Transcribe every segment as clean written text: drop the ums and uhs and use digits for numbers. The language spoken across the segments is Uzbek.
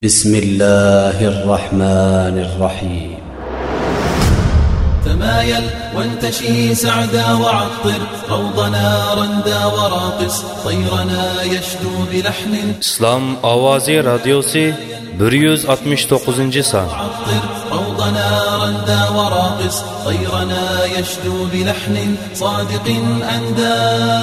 بسم الله الرحمن الرحيم تمايل وانتشي سعدا وعطر روضنا رندا وراقص طيرنا يشدو بلحن İslam Avazi Radyosu 169. san. عطر روضنا رندا وراقص طيرنا يشدو بلحن صادق أندى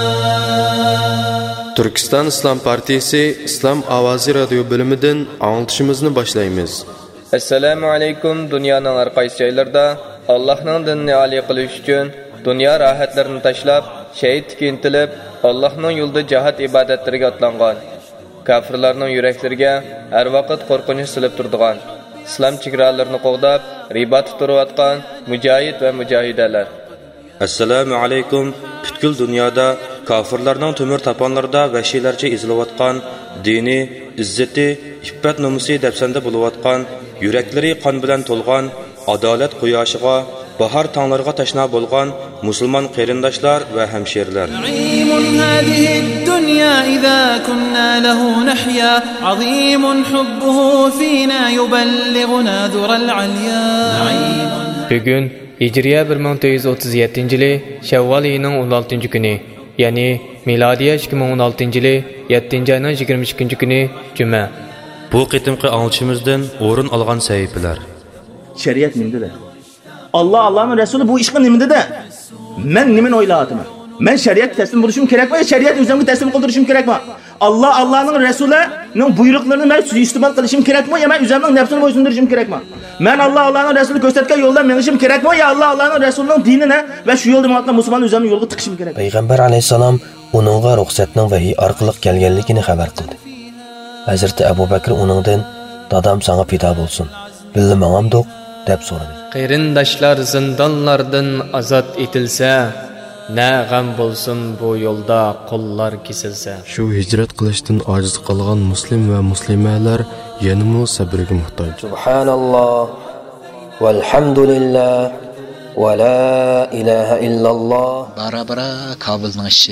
Türkistan İslam Partisi İslam Avazi Radyo bölümünden anlatışımızı başlayımız. Assalamu alaykum. Dünyanın har qaysi joylarida Allohning dinini oliy qilish uchun dunyo rohatlarini tashlab, shahidlikka intilib, Allohning yo'lida jihad ibodatlariga otlangan, kofirlarning yuraklariga har vaqt qo'rqinch silib turadigan, islom chegaralarini qo'g'dab, ribat turayotgan mujohid va mujohidalar. Assalamu alaykum. Butkul dunyoda kofirlarning temir taponlarida vahshiylarcha ezilayotgan, dini, izzati, iffat nomusi dafsanda bo'layotgan, yuraklari qon bilan to'lgan, adolat quyoshiga, bahor tonglarga tashna bo'lgan musulmon qarindoshlar va hamshirlar. نعيم هذه الدنيا إذا كنا له نحيا عظيم حبه فينا يبلغنا ذر العليا Bugün Hijriya 1437-yili Şevval ayının 16-cı günü, yani miladiya 2016-yili 7-ci ayının 22-ci günü Cuma. Bu qitimqi anlatışımızdan o'rin olgan sahifalar. Şeriat nimede? Allah'ın Resulü bu işin nimede de? Men nimin oylatıma? Men şeriat teslim buluşum gerek mi? Şeriat üzerine teslim kıldırışım gerek mi? Allah'ın Resulü'nün buyruklarını ben suistimal kılışım gerek mi? Ya ben üzerine nefsini boysunduruşum gerek mi? Ben Allah'ın Resulü gösterken yoldan menişim gerek mi? Ya Allah'ın Resulü'nün dinine ve şu yolda muhatla Müslüman üzerine yolu tıkışım gerek mi? Peygamber aleyhisselam onunğa ruhsatning vahiy orqali kelganligini xabar qildi. Hazreti Abu Bakr onundan dadam sana pida bo'lsin. Billi mağamdoq deb so'radi. Qarindoshlar zindonlardan azod etilsa, ne g'am bo'lsin bu yo'lda qo'llar kesilsa. Şu hicret qilishdan ojiz qolgan muslim va muslimalar yanımı sabrga muhtoj. Subhanallah walhamdulillah wa la ilaha illallah. Bara Kabulning ishi.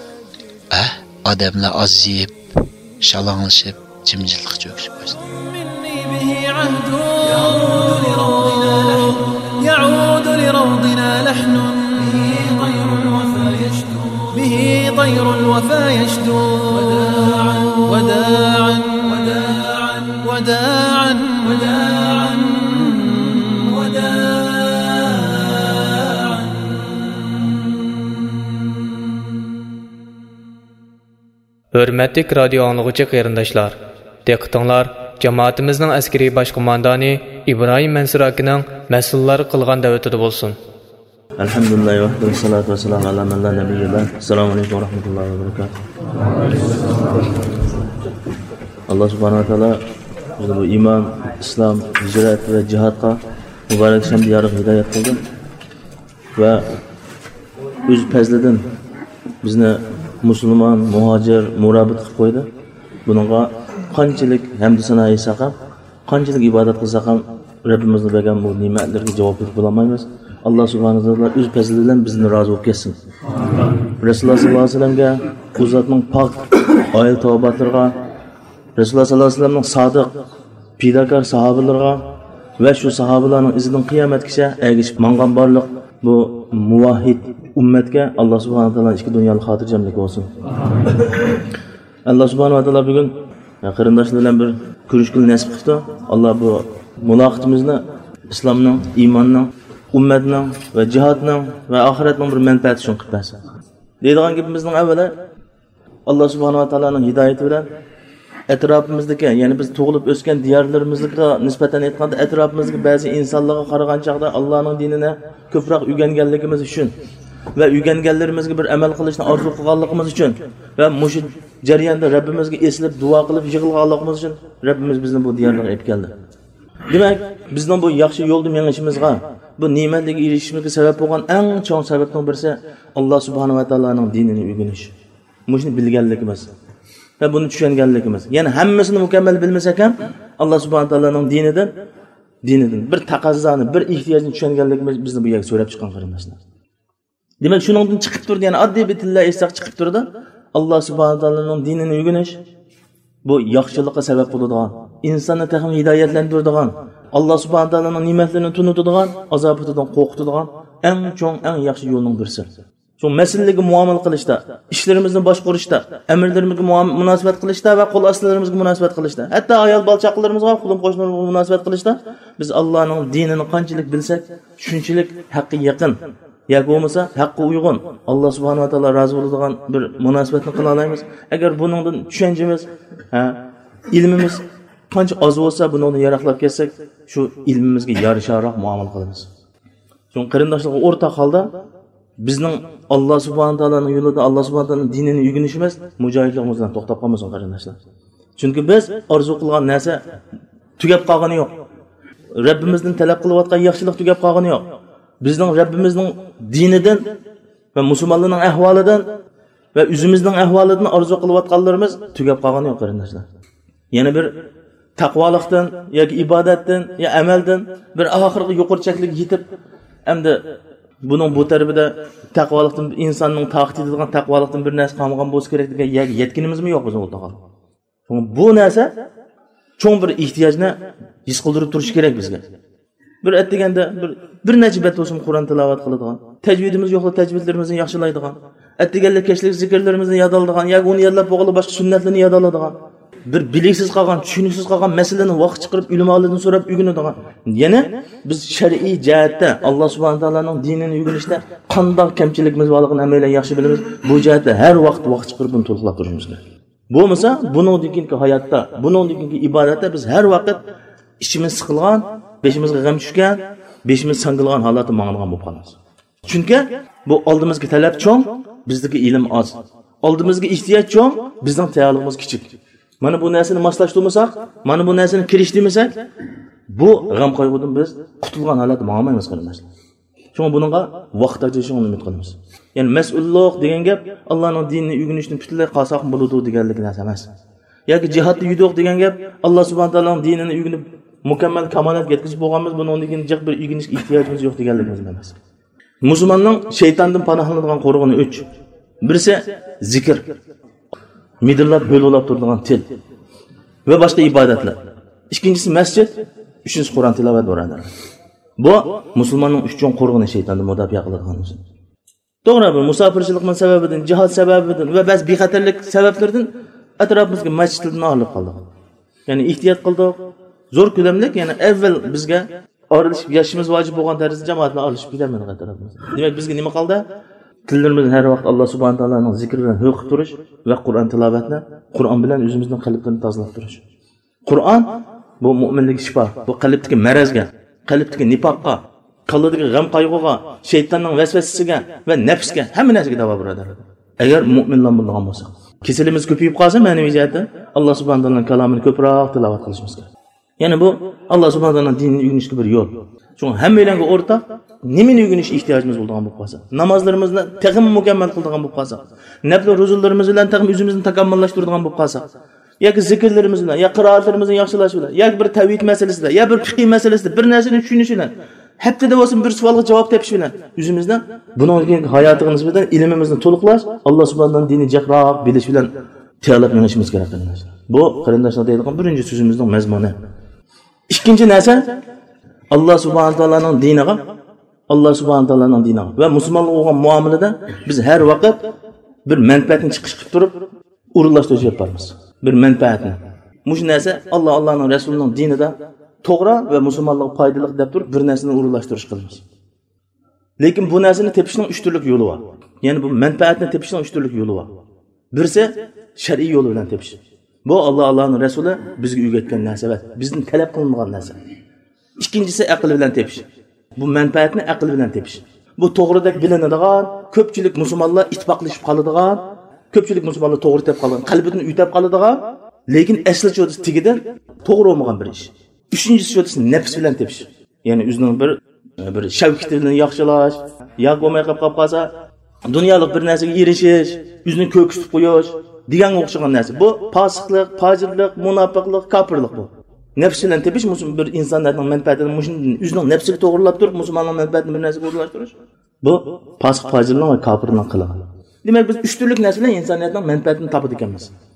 Odamlar aziyib, shalonlashib, jimjitlik cho'kishib boshladi. يعود لروضنا لحن به طير الوفا يشدو وداعا وداعا وداعا Hürmetli radyo anlıqçı qarindoshlar, diqqətinglar, cemaatimizin askeri baş komandani İbrahim Mansur akining mas'ullar qilgan davetida bo'lsin. Elhamdülillah ve salatu ve selam ala men la nebiyye ba'd. Assalamu alaykum ve rahmetullahi ve berekatuh. Allah subhanahu wa ta'ala bu iman, İslam, hicret ve cihadga mübarek şamdi yarıq hidayet kıldı. Ve öz pezleden bizni Müslüman, muhacir, murabit qilib qo'ydi. Bununla qanchalik hamd sanoyi saqab, qanchalik ibodat qilsak ham Rabbimizning bergan bu ne'matlarga javob berib bo'lmaymiz. Allah subhanahu wa ta'ala öz fazlidan bizni razı bo'lib ketsin. Rasululloh sallallohu alayhi vasallamga, u zotning pok oyil tavbatlarga, Rasululloh sallallohu alayhi vasallamning sodiq, pidakor sahobalarga va shu sahobalarning izidan qiyomatgacha ergishib mangan barliq bu muvahhid ummatga Allah subhanahu wa ta'ala ikki dunyolik xotirjamlik bo'lsin. Allah subhanahu wa ta'ala bugun qarindoshlar bilan bir ko'rishga nasib qildi. Allah bu muloqotimizni islomning, iymonning, ummatning va jihodning va oxiratning bir manfaati uchun qilib bersin. Deydigan gapimizning avvalo Allah subhanahu wa ta'alaning hidoyati bilan atrofimizdagi, ya'ni biz tug'ilib o'sgan diyorlarimizga nisbatan aytganda atrofimizga ba'zi insonlarga qaragan chaqda Allohning dinini ko'proq o'rganganligimiz uchun va o'rganganlarimizga bir amal qilishni orzu qilganligimiz uchun va mush jarayonda Rabbimizga eslab duo qilib yig'ilganligimiz uchun Rabbimiz bizni bu diyorlarga olib keldi. Demak, bizning bu yaxshi yo'lda menishimizga, bu ne'matlarga erishishimizga sabab bo'lgan eng chong sababning birisi Alloh subhanahu va taoloning dinini o'rganish. Mushni bilganligimiz va buni tushunganligimiz. Ya'ni hammasini mukammal bilmasak ham Alloh subhanahu va taoloning dinidan bir taqozzoni, bir ehtiyojni tushunganligimiz bizni bu yerga so'rab chiqqan qarindoshlar. Demak, shuningdan chiqib turdi, ya'ni oddiy bir tilla aytsak chiqib turdi. Alloh subhanahu va taoloning dinini o'rganish bu yaxshilikqa sabab bo'ladigan, insonni texim hidoyatlantiradigan, Alloh subhanahu taolaning ne'matlarini tunutadigan, azobidan qo'rqitadigan eng cho'ng, eng yaxshi yo'lning birisi. Shu masalaga muomala qilishda, ishlarimizni boshqarishda, amirlarimizga munosabat qilishda va qo'l ostilarimizga munosabat qilishda, hatto ayol bola-chaqalarimizga, qo'lim qo'shnilarimizga munosabat qilishda biz Allohning dinini qanchalik bilsak, shunchalik haqqi yaqin, yoki bo'lmasa haqqi uyg'un, Alloh subhanahu va taolo rozi bo'ladigan bir munosabatni qila olamiz. Agar buningdan tushunchamiz, ilmimiz qancha oz bo'lsa, bundan yaroqlab ketsak, shu ilmimizga yarasharoq muomala qilamiz. Shu qarindoshlarga o'rtaq holda bizning Alloh subhanahu taolaning yo'lida, Alloh subhanahu taolaning dinini o'rganishimiz mujohidligimizdan to'xtab qolmasin qarindoshlar. Chunki biz orzu qilgan narsa tugab qolgani yo'q. Rabbimizdan talab qilayotgan yaxshilik tugab qolgani yo'q. Bizning Rabbimizning dinidan va musulmonlarning ahvolidan va o'zimizning ahvolidan orzu qilayotganlarimiz tugab qolgani yo'q qarindoshlar. Yana bir taqvolikdan yoki ibodatdan yo amaldan bir oxirgi yuqorchaklik yetib, hamda buning bu tarafida taqvolikdan insonning taqdid etilgan taqvolikdan bir narsa qolmagan bo'lsa kerak degan yetkinimizmi yo'q bizning o'rtaga. Bu narsa cho'ng bir ehtiyojni his qildirib turish kerak bizga. Bir aytganda bir necha bet bo'lsin Qur'on tilovat qiladigan, tajvidimiz yo'qsa tajvidlarimizni yaxshilaydigan, aytganlar kechlik zikrlarimizni yod oladigan, yoki uni yodlab bo'lib boshqa sunnatlarni yod oladigan, bir biliksiz qolgan, tushuniksiz qolgan masalani vaqt chiqarib ulamalardan so'rab o'rganadigan. Yana biz shar'iy jihatda Alloh subhanahu taolaning dinini o'rganishda qanday kamchilikimiz borligini hammalar yaxshi bilamiz. Bu jihatda har vaqt chiqarib buni to'liqlab turishimiz kerak. Bo'lmasa, buningdagi hayotda, buningdagi ibodatda biz har vaqt ishimiz siqilgan, beshimizga g'am tushgan, beshimiz sangilgan holatda ma'nogan bo'lib qolamiz. Chunki bu oldimizga talab cho'ng, bizdagi ilm oz. Oldimizga ehtiyoj cho'ng, bizning tayyorligimiz kichik. Mana bu narsani moslashtirmasak, mana bu narsani kirishtirmasak, bu g'am qayg'udan biz qutulgan holatda ma'nomaymiz qarindoshlar. Chunki buningga vaqt ajratishni umid qilamiz. Ya'ni mas'ullik degan gap Allohning dinini o'rganishni butunlay qolsaq bo'ladi deganlik narsa emas. Yoki jihodda yudoq degan gap Alloh subhanahu taoloning dinini o'rganib mukammal kamolat yetkazib bo'lganmiz, bundan keyin jiq bir o'rganishga ehtiyojimiz yo'q deganligimiz emas. Musulmonning shaytondan panohlanadigan qo'rg'ini 3. Birisi zikr. Midillab bo'lib turadigan til va boshqa ibodatlar. Ikkinchisi masjid, uchinchisi Qur'on tilovat bo'ladi. Bu musulmonning 3 cho'ng qo'rg'ini shaytondan mudofiya qiladigan. To'g'ri, bu musofirchilikning sababidan, jihod sababidan va ba'zi bexatarlik sabablardan atrofimizga masjidlarni olib qoldik. Ya'ni ehtiyot qildik. Zo'r ko'lamlik, ya'ni avval bizga oralashib yashashimiz vojib bo'lgan tarzda jamoatlar olishib ketamiz atrofimizga. Demak, bizga nima qoldi? Tillarimizni har vaqt Alloh subhanahu taolaning zikri bilan o'qib turish va Qur'on tilovatni, Qur'on bilan o'zimizning qalblarini tozalab turish. Qur'on bu mo'minlik shifo, bu qalbdagi marazga, qalbdagi nifoqqa, qalbdagi g'am qayg'uga, shaytonning vasvasasiga va nafsga hamma narsaga davo beradi. Agar mo'minlar bo'lgan bo'lsa, kasalimiz ko'payib qolsa, ma'naviy jihatdan Alloh subhanahu taolaning kalomini ko'proq tilovat qilishimiz kerak. Ya'ni bu Alloh subhanahu taolaning dinini o'rganishga bir yo'l. Chunki hammalarga o'rtaq nimani o'rganish ehtiyojimiz bo'lgan bo'lib qolsa, namozlarimizni taqim mukammal qiladigan bo'lib qolsa, nafl ro'zalarimiz bilan taqim o'zimizni takomillashtiradigan bo'lib qolsa, yoki zikrlarimiz bilan, yoki qiroatlarimizni yaxshilash bilan, yoki bir tavhid masalasida, yoki bir fiqh masalasida bir narsani tushunish bilan, haftada bo'lsin bir savolga javob topish bilan o'zimizdan buningga hayotimiz bilan ilmimizni to'liqlash, Alloh subhanahu dinini jaqroq bilish bilan tayyorlab yonishimiz kerak qarindoshlar. Bu qarindoshlar deydigan birinchi so'zimizning mazmuni. Ikkinchi narsa Alloh subhanahu taolaning diniga, Alloh subhanahu taolaning diniga va musulmonlar bo'lgan muomalada biz har vaqt bir manfaatni chiqish qilib turib o'rinlashtirish yapamiz. Bir manfaatni. Mush narsa Allohning rasulining dinida to'g'ri va musulmonlarga foydali deb turib bir narsani o'rinlashtirish qilamiz. Lekin bu narsani tepishning 3 turli yo'li bor. Ya'ni bu manfaatni tepishning 3 turli yo'li bor. Birisi shar'iy yo'l bilan tepish. Bu Allohning rasuli bizga o'rgatgan narsa va bizning talab qilingan narsa. Ikkinchisi aql bilan tepish. Bu manfaatni aql bilan tepish. Bu to'g'ridek bilinadigan, ko'pchilik musulmonlar ittifoqlashib qoladigan, ko'pchilik musulmonlar to'g'ri deb qolgan, qalbidan uytab qoladigan, lekin asli cho'disi tigidan to'g'ri bo'lmagan bir ish. Uchinchisi cho'disi nafs bilan tepish. Ya'ni o'zining bir shavkatini yaxshilash, yo'q bo'lmay qolsa, dunyolik bir narsaga erishish, o'zini ko'ksitib qo'yish deganga o'xshagan narsa. Bu fosiqlik, fojirlik, munofiqlik, kofirlik bu. Nefs bilan tepish bir insonlarning manfaatini o'zining nafsiga to'g'rilab turib, musulmonlarning manfaatini bir narsaga o'rnatishtirish. Bu fosiq, fojirlik va kofirlik qiladi. Demak, biz 3 turli narsa bilan insoniyatning manfaatini topib ekanmiz.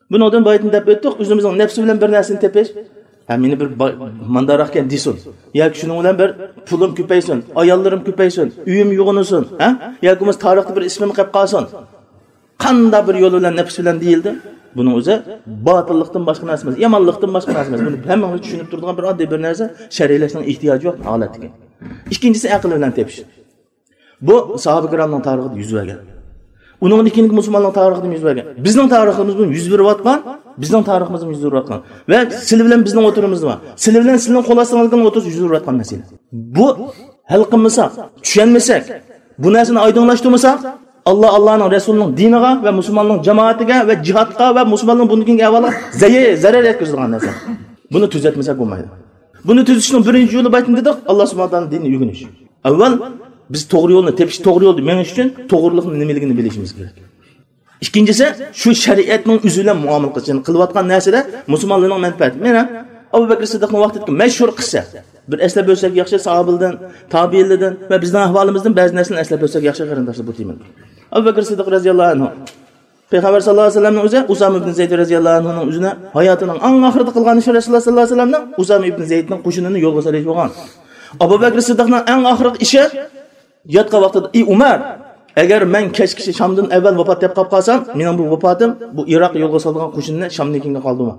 Bundan boydan deb o'tdik, o'zimizning nafsi bilan bir narsani tepish. Meni bir mandaroq ekan desin. Yoki shuning bilan bir pulim ko'paysin, ayollarim ko'paysin, uyim yo'g'inasin, ha? Yoki biz tarixda bir ismim qolib qolsin. Qanday bir yo'l bilan nafs bilan deyildi? Buning o'zi botillikdan boshqa narsa emas, yomonlikdan boshqa narsa emas. Buni hammamiz tushunib turadigan bir oddiy bir narsa, shar'iylashning ehtiyoji yo'q holat ekan. Ikkinchisi aql bilan tepish. Bu sahoba kiramning tarixida yuz bergan. Uning ikkinchi musulmonlar tarixida yuz bergan. Bizning tariximiz bu yuz berayotgan, bizning tariximiz yuz berayotgan va sizlar bilan bizning o'tirimiz bor. Sizlar bilan sizning qo'l ostingizdan o'tirish yuz berayotgan masala. Bu hal qilmasak, tushunmasak, bu narsani oydinlashtirmasak, Allah'ın Resulü'nün diniga ve Müslümanların cemaatiga ve cihatga ve Müslümanların bundan evvela zarar yetkazadigan narsa. Bunu tuzatmasak bo'lmaydi. Buni tuzishning birinchi yo'li baytin dedik, Alloh subhanahu va taoloning dinini o'rganish. Avval biz to'g'ri yo'lni tepish, to'g'ri yo'lni menish uchun to'g'rilikning nimaligini bilishimiz kerak. İkincisi şu shariatning o'zi bilan muomala qilishni qilayotgan narsada musulmonlarning manfaati. Mana Abu Bakr Siddiqning vaqtidagi mashhur qissa. Bir eslab bo'lsak yaxshi, sahobalardan, tabiinlardan va bizning ahvolimizdan ba'zi narsalarni eslab bo'lsak yaxshi qarindoshlar bu deyman. Abu Bakr Siddiq radhiyallohu anhu Peygamber sallallahu aleyhi ve sellem'nin o'zi Usama ibn Zeyd radhiyallohu anhu'ning o'zini hayotining eng oxirida qilgan ishi Rasululloh sallallohu alayhi vasallamning Usama ibn Zeydning qo'shinini yo'lga solish bo'lgan. Abu Bakr Siddiqning eng oxirgi ishi yotgan vaqtida "Ey Umar, agar men kechki Shamdan avval vafot deb qolib qolsam, mening bu vafotim bu Iroq yo'lga solgan qo'shinni Shamnikiga qoldimi?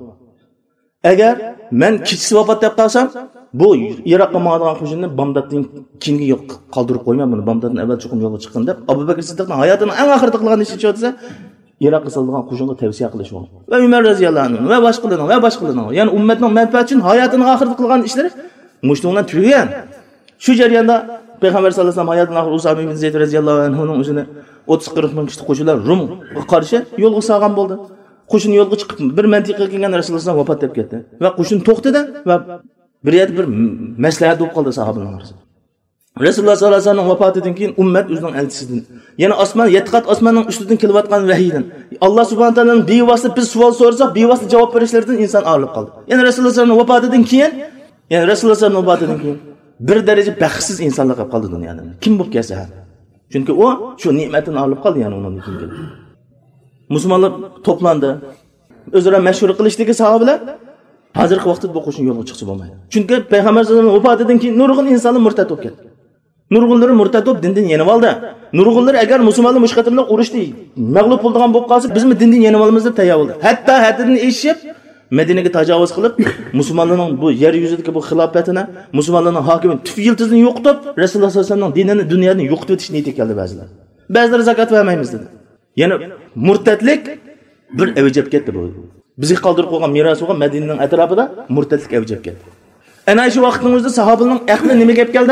Agar men kechki vafot deb qolsam, bu Iroqqa ma'lum qo'shinni Bag'doddan keyingi yo'q qoldirib qo'yman, buni Bag'doddan avval chiqib yo'lga chiqqan deb Abu Bakr Siddiqning hayotining eng oxirida qilgan ishi desa, Iroqqa solgan qo'shinga tavsiya qilish bo'lgan. Va Umar roziyallohu anhu va boshqalarning, ya'ni ummatning manfaati uchun hayotining oxirida qilgan ishlari mushtundan tugagan. Shu jarayonda Peygamber sallallohu alayhi vasallam hayotining oxirida Usama ibn Zeyd roziyallohu anhuning o'zini 30-40 ming kishi qo'shinlar Rumga qarshi yo'lga solgan bo'ldi. Qo'shin yo'lga chiqib bir mantiqaga kelgan Rasululloh vafot etib ketdi va qo'shin to'xtadi va bir maslahat bo'lib qoldi sahobalar orasida. Rasululloh sallallohu alayhi vasallam vafotidan keyin ummat o'zining elchisidan, yana osmon, 7 qat osmonning ustidan kelayotgan vahiydan, Alloh subhanahu taolaning bevosita biz savol so'rasak, bevosita javob berishlaridan inson og'rib qoldi. Yana Rasululloh sallallohu vafotidan keyin, bir daraja baxtsiz insonlar qolib qoldi dunyoda. Kim bo'lib kelsa, chunki u shu ne'matini olib qoldi, ya'ni undan keyin. Musulmonlar to'plandi. O'zaro mashvara qilishdagi sahobalar hozirgi vaqtda bu qo'shin yo'lga chiqsa bo'lmaydi. Chunki payg'ambar sollallohu alayhi vasallam vafotidan keyin nurg'un insonlar murtad bo'lib ketdi. Nurg'unlar murtad bo'lib dindan yenib oldi. Nurg'unlar agar musulmonlar mushqati bilan urushdi, mag'lub bo'lgan bo'lib qolsa, biz dindan yenib olamiz deb tayyor bo'ldi. Hatto haddidan eshib Madinaga tajovuz qilib, musulmonlarning bu yer yuzidagi bu xilofatini, musulmonlarning hokimiyat tuf yiltizini yo'qotib, Rasululloh sollallohu alayhi vasallam dinini, dunyodan yo'qotib o'tish niyatiga keldi ba'zilar. Ba'zilar zakot vermaymiz dedi. Ya'ni murtadlik bir avjab ketdi bu. Bizi qoldirib qo'ygan meros bo'lgan Madinaning atrofida murtadlik avjab ketdi. Ana shu vaqtning o'zida sahobalarning aqli nima gap keldi?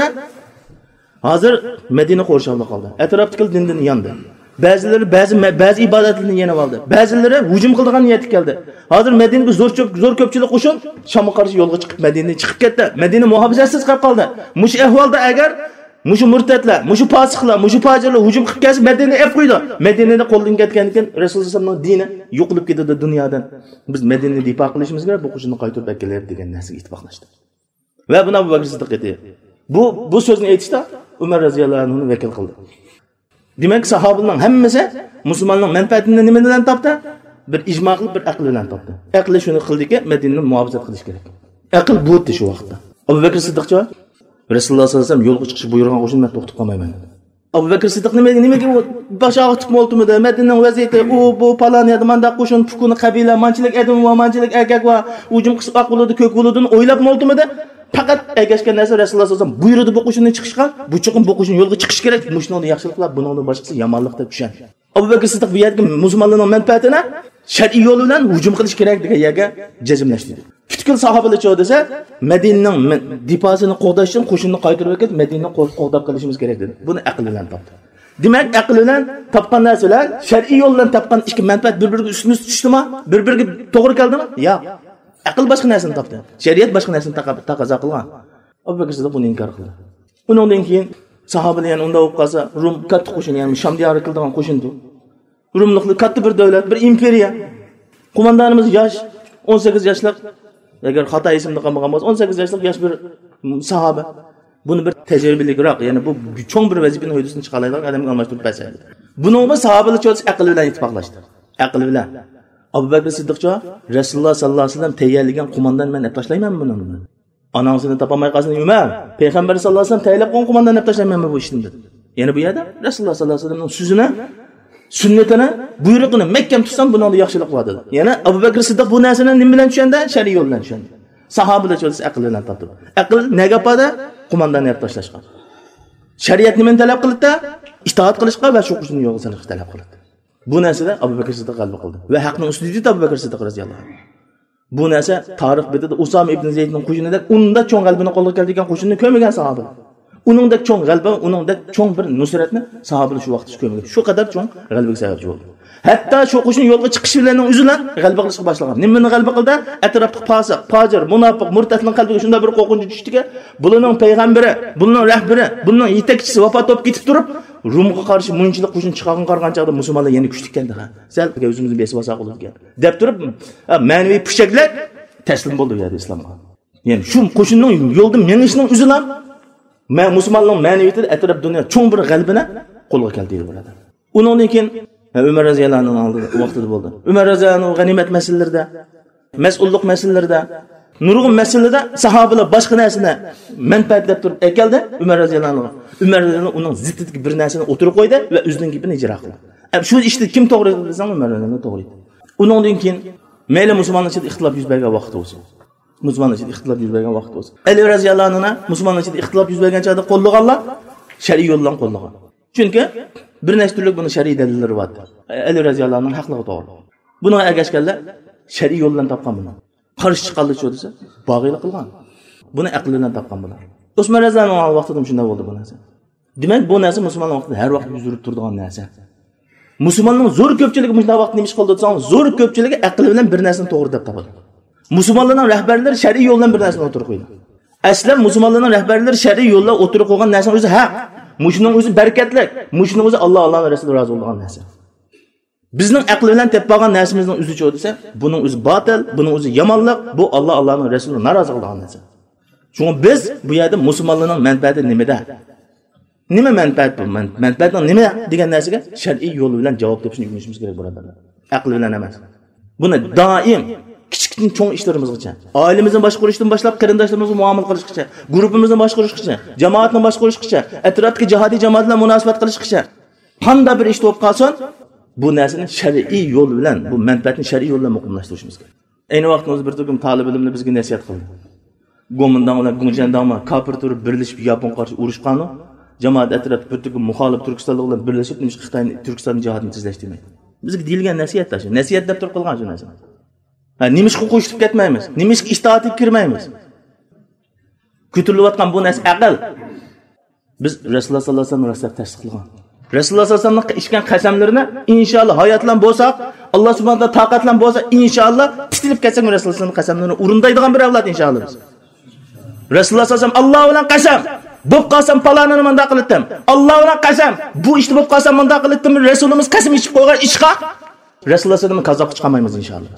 Hozir Madina qo'rshovda qoldi. Atrofdagi dindan yondi. Ba'zilari ba'zi ibodatlarni yana oldi. Ba'zilari hujum qiladigan niyati keldi. Hozir Madinaga zo'r ko'pchilik qo'shin Shamga qarshi yo'lga chiqib Madinadan chiqib ketdi. Madina muhofazasiz qolib qoldi. Mush ahvolda agar mushu murtadlar, mushu fosiqlar, mushu fojirlar hujum qilib kelsa Madinaga ep qo'ydi. Madinada qo'ldan ketgandan keyin Rasululloh sallallohu alayhi vasallamning dini yo'qolib ketadi dunyodan. Biz Madinani difo qilishimiz kerak, bu qo'shinni qaytarib kelib degan narsaga ittifoqlashdi. Va buni Abu Bakr Siddiq aytdi. Bu so'zni aytishda Umar roziyallohu anhu vakil qildi. Demak, sahobalarning hammasi musulmonning manfaatini nima bilan topdi? Bir ijmo qilib, bir aql bilan topdi. Aqli shuni qildiki, Madinani muhofazat qilish kerak. Aql bu edi shu vaqtda. Abu Bakr Siddiqcha Rasululloh sallallohu alayhi vasallam yo'lga chiqish buyurgan qo'shin men to'xtab qolmayman dedi. Abu Bakr Siddiq nimaga boshog'i tutmoldimi? Madinaning vaziyati bu paloniyada manda qo'shin pukuni qabila, manchilik adam va manchilik erkak va hujum qilib aqlida ko'k bo'ludini o'ylab moldimida? Faqat ergashgan narsa Rasululloh sallallohu alayhi vasallam buyurdi bu qo'shinni chiqishga, bu chiqim bu qo'shin yo'lga chiqish kerak. Mushuni yaxshiliklar, buningdan boshqasi yomonlik deb tushun. Abu Bakr Siddiq bu yerga musulmonlarning manfaatini shar'iy yo'l bilan hujum qilish kerak degan yerga jazmlashdi. Butkul sahobalar cho desa, Madinaning difosini qo'g'dash uchun qo'shinni qaytarib kelib, Madinani qo'g'dab qilishimiz kerak dedi. Buni aql bilan topdi. Demak, aql bilan topgan narsalar shar'iy yo'l bilan topgan ikki manfaat bir-biriga ustma tushdimi? Bir-biriga to'g'ri keldimi? Yo'q. Aql boshqa narsani topdi. Shariat boshqa narsani taqozo qilgan. Abu Bakr Siddiq buni inkor qildi. Undan keyin sahobalar yana unda bo'lib qolsa, Rum katta qo'shin, ya'ni Sham diyori qildigan qo'shindir. Rumliklar katta bir davlat, bir imperiya. Qo'mondonimiz yosh, 18 yoshlik, agar xato esimda qolmagan bo'lsa, 18 yoshlik yosh bir sahoba. Buni bir tajribalikroq, ya'ni bu cho'ng bir vazifani ho'ydisini chiqaradigan odamga almashtirib beradi. Buni sahobalar cho'z aql bilan ittifoqlashdi. Aql bilan. Abu Bakr Siddiqcha Rasululloh sallallohu alayhi vasallam tayyorlagan qo'mondan men tashlaymanmi buni? Anasini topolmay qolsin Umar. Payg'ambar sallallohu alayhi vasallam tayyorlab qo'ygan qo'mondan tashlaymanmi bu ishni dedi. Yana bu yerda Rasululloh sallallohu alayhi vasallamning so'zini, sunnatini, buyrug'ini mahkam tutsam bundan yaxshilik qiladi. Yana Abu Bakr Siddiq bu narsani nima bilan tushanda? Shariy yo'l bilan tushandi. Sahobalar cho'lsa aql bilan topdi. Aql nega pada? Qo'mondan tashlashgan. Shariat nimani talab qildi? Itoat qilishga va shu qo'shni yo'lga solishga talab qildi. Bu narsada Abu Bakr Siddiq g'alaba qildi va haqning ustida Abu Bakr Siddiq roziyallohu anhu. Bu narsa tarix betida Usama ibn Zaydning qo'shinida unda cho'ng g'alabani qo'lga keltirgan qo'shinni ko'rmagan sahoba. Uningda cho'ng g'alaba, uningda cho'ng bir nusratni sahobalar shu vaqtda ko'rmagan. Shu qadar cho'ng g'alabaga sababchi bo'ldi. Hatto shu qo'shin yo'lga chiqish bilan o'zilar g'alaba qilishga boshlagan. Nimani g'alaba qildi? Atrofda fosiq, fojir, munofiq, murtadning qalbiga shunday bir qo'rqinch tushdiki, bularning payg'ambari, bularning rahbari, bularning yetakchisi vafot bo'lib ketib turib, Rumga qarshi mo'yinchilik qo'shin chiqargan qarg'anchaqda musulmonlar yana kuchli keldi ha. Sal o'zimizni besib olsak bo'ladi ekan. Deb turib, ma'naviy pushaklar taslim bo'ldi bu yerda islomga. Ya'ni shu qo'shinning yo'lda menishning o'zilar musulmonlarning ma'naviyatida atrof dunyo cho'ng bir g'alabini qo'lga keltirdi bo'ladi. Undan keyin Umar roziyallohu anhu oldida vaqtida bo'ldi. Umar roziyallohu anhu g'animat masalalarida, mas'ullik masalalarida, nurg'un masalalarda sahobalar boshqa narsani manfaat deb turib keldi. Umar roziyallohu anhu uning ziddidagi bir narsani o'tirib qo'ydi va o'zining gapini ijro qildi. Shu ishni kim to'g'ri dedi desam, Umar roziyallohu anhu to'g'ri edi. Undan keyin mayli musulmonlar ichida ixtilof yuz bergan vaqt bo'lsin. Musulmonlar ichida ixtilof yuz bergan vaqt bo'lsin. Ali roziyallohu anhu musulmonlar ichida ixtilof yuz bergan chog'da qo'llaganlar shariy yo'ldan qo'llagan. Chunki bir nechta turli buni shariy dalillari bor. Ali roziyallohu anhu haqligi to'g'ri. Buni agashganlar shariy yo'ldan topgan buni. Qarshi chiqaldi shu desa, bag'iylik qilgan. Buni aql bilan topgan bular. Usmon roziyallohu anhu vaqtida shunday bo'ldi bu narsa. Demak, bu narsa musulmonlar vaqtida har vaqt yuz berib turadigan narsa. Musulmonning zo'r ko'pchiligi bunday vaqt nima ish qildi desam, zo'r ko'pchiligi aql bilan bir narsani to'g'ri deb topadi. Musulmonlarning rahbarlari shariy yo'ldan bir narsani o'tirib qo'ydi. Aslan musulmonlarning rahbarlari shariy yo'lda o'tirib qo'ygan narsa o'zi haq. Mushuning o'zi barakatli. Mushuning o'zi Alloh va Rasul rozi bo'lgan narsa. Bizning aql bilan topgan narsamizning o'zi cho desa, buning o'zi batil, buning o'zi yomonlik, bu Allohning Rasuli norozi qilgan narsa. Chunki biz bu yerda musulmonlarning manfaati nimada? Nima manfaat bu? Manfaatning nima degan narsaga shar'iy yo'l bilan javob topishni o'rganishimiz kerak birodarlar. Aql bilan emas. Buni doim kichikdan cho'ng ishlarimizgacha, oilamizning boshqarishdan boshlab qarindoshlarimizga muomala qilishgacha, guruhimizni boshqarishgacha, jamoatni boshqarishgacha, atrofdagi jihodiy jamoat bilan munosabat qilishgacha, qanday bir ish bo'lib qolsin, bu narsani shar'iy yo'l bilan, bu manfaatni shar'iy yo'l bilan muqimlashtirishimiz kerak. Ayni vaqtda o'zi bir to'g'ri talab ilmlar bizga nasihat qildi. Go'mindan bilan Gurjandangma kafir turib birlashib Yapon qarshi urushqani, jamoat atrofida bir to'g'ri muxolif Turkistonlar bilan birlashib nima Xitoy Turkiston jihodini tezlashtirmaydi. Bizga deyilgan nasihat tashi, nasihat deb turib qilgan shu narsa. Nimishga qo'shib ketmaymiz, nimishga itoat etib kirmaymiz. Ko'tarilayotgan bu narsa aql. Biz Rasululloh sallallohu alayhi vasallam tasdiqlagan. Rasululloh sallallohu alayhi vasallam ichgan qasamlarini inshaalloh hayotlan bo'lsak, Alloh subhanahu va taolo taqatlan bo'lsa, inshaalloh titilib ketsak Rasululloh sallallohu alayhi vasallam qasamlarini o'rindaydigan bir avlod inshaalloh biz. Rasululloh sallallohu alayhi vasallam Alloh bilan qasam, bo'p qolsam palonini menda qildim. Alloh bilan qasam, bu ishni bo'p qolsam menda qildim. Rasulimiz qasam ichib qo'ygan ishqa Rasululloh sallallohu alayhi vasallam qazoq chiqamaymiz inshaalloh.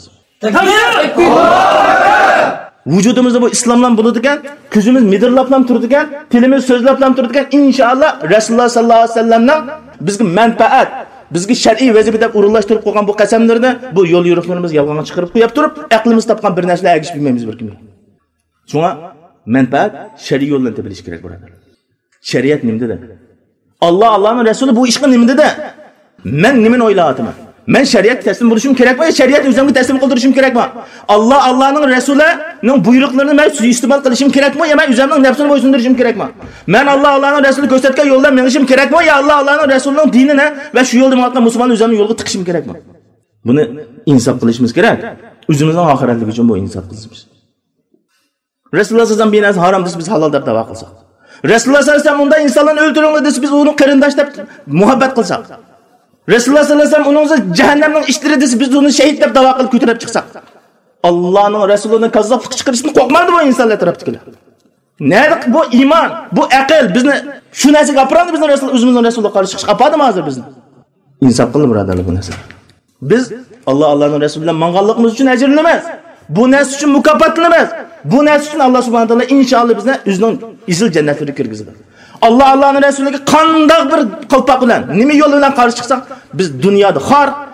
Vücudumuzda bu islomdan bo'ladi ekan, ko'zimiz midirlablam turadi ekan, tilimiz so'zlablam turadi ekan, inshaalloh Rasululloh sallallohu alayhi vasallamning bizga manfaat, bizga shar'iy vazifa deb o'rinlashtirib qo'ygan bu qasamlarni, bu yo'l yo'riqlarimiz yolg'onga chiqarib qo'yib turib, aqlimiz topgan bir narsalar agish bilmaymiz bir kimga. Shunga manfaat shar'iy yo'ldan topilish kerak birodar. Shariat nimada? Allohning Rasuli bu ishga nimada? Men nimani o'ylayapman? Men shariat taslim bo'lishim kerakmi? Shariat o'zimga taslim qildirishim kerakmi? Allohning Rasulining buyruqlarini men suiiste'mol qilishim kerakmi? Yo men o'zimning nafsini bo'ysundirishim kerakmi? Men Allohning Rasuli ko'rsatgan yo'ldan menishim kerakmi? Yo Allohning Rasulining dinini va shu yo'lda mutlaq musulmon o'zimni yo'lga tiqishim kerakmi? Buni insof qilishimiz kerak. O'zimizning oxiratligi uchun bu insof qilishimiz. Rasululloh sallallohu alayhi vasallam harom desa biz halol deb da'vo qilsak. Rasululloh sallallohu alayhi vasallam unda insonlarni o'ldiringlar desa biz uni qarindosh deb muhabbat qilsak. Rasululloh sallallohu alayhi vasallam uningizga jahannamning ishtiri desa biz uni shahid deb da'vo qilib ko'tarib chiqsak. Allohning Rasulining kazzoblik chiqarishini qo'rqmaydi bu insonlar tarafdagilar. Nega bu iymon, bu aql bizni shu narsaga apiradi bizning Rasul o'zimizning Rasulga qarshi chiqish apadimi hozir bizni? Insof qilib birodarlar bu narsa. Biz Allohning Rasuli bilan manganligimiz uchun ajrlanamiz. Bu narsa uchun mukofotlanamiz. Bu narsa uchun Alloh subhanahu va taolo inshaalloh bizni o'zining izil jannatiga kirgizadi. Allohning Rasuliga qanday bir qalpoq bilan, nima yo'l bilan qarshi chiqsak, biz dunyoda xor,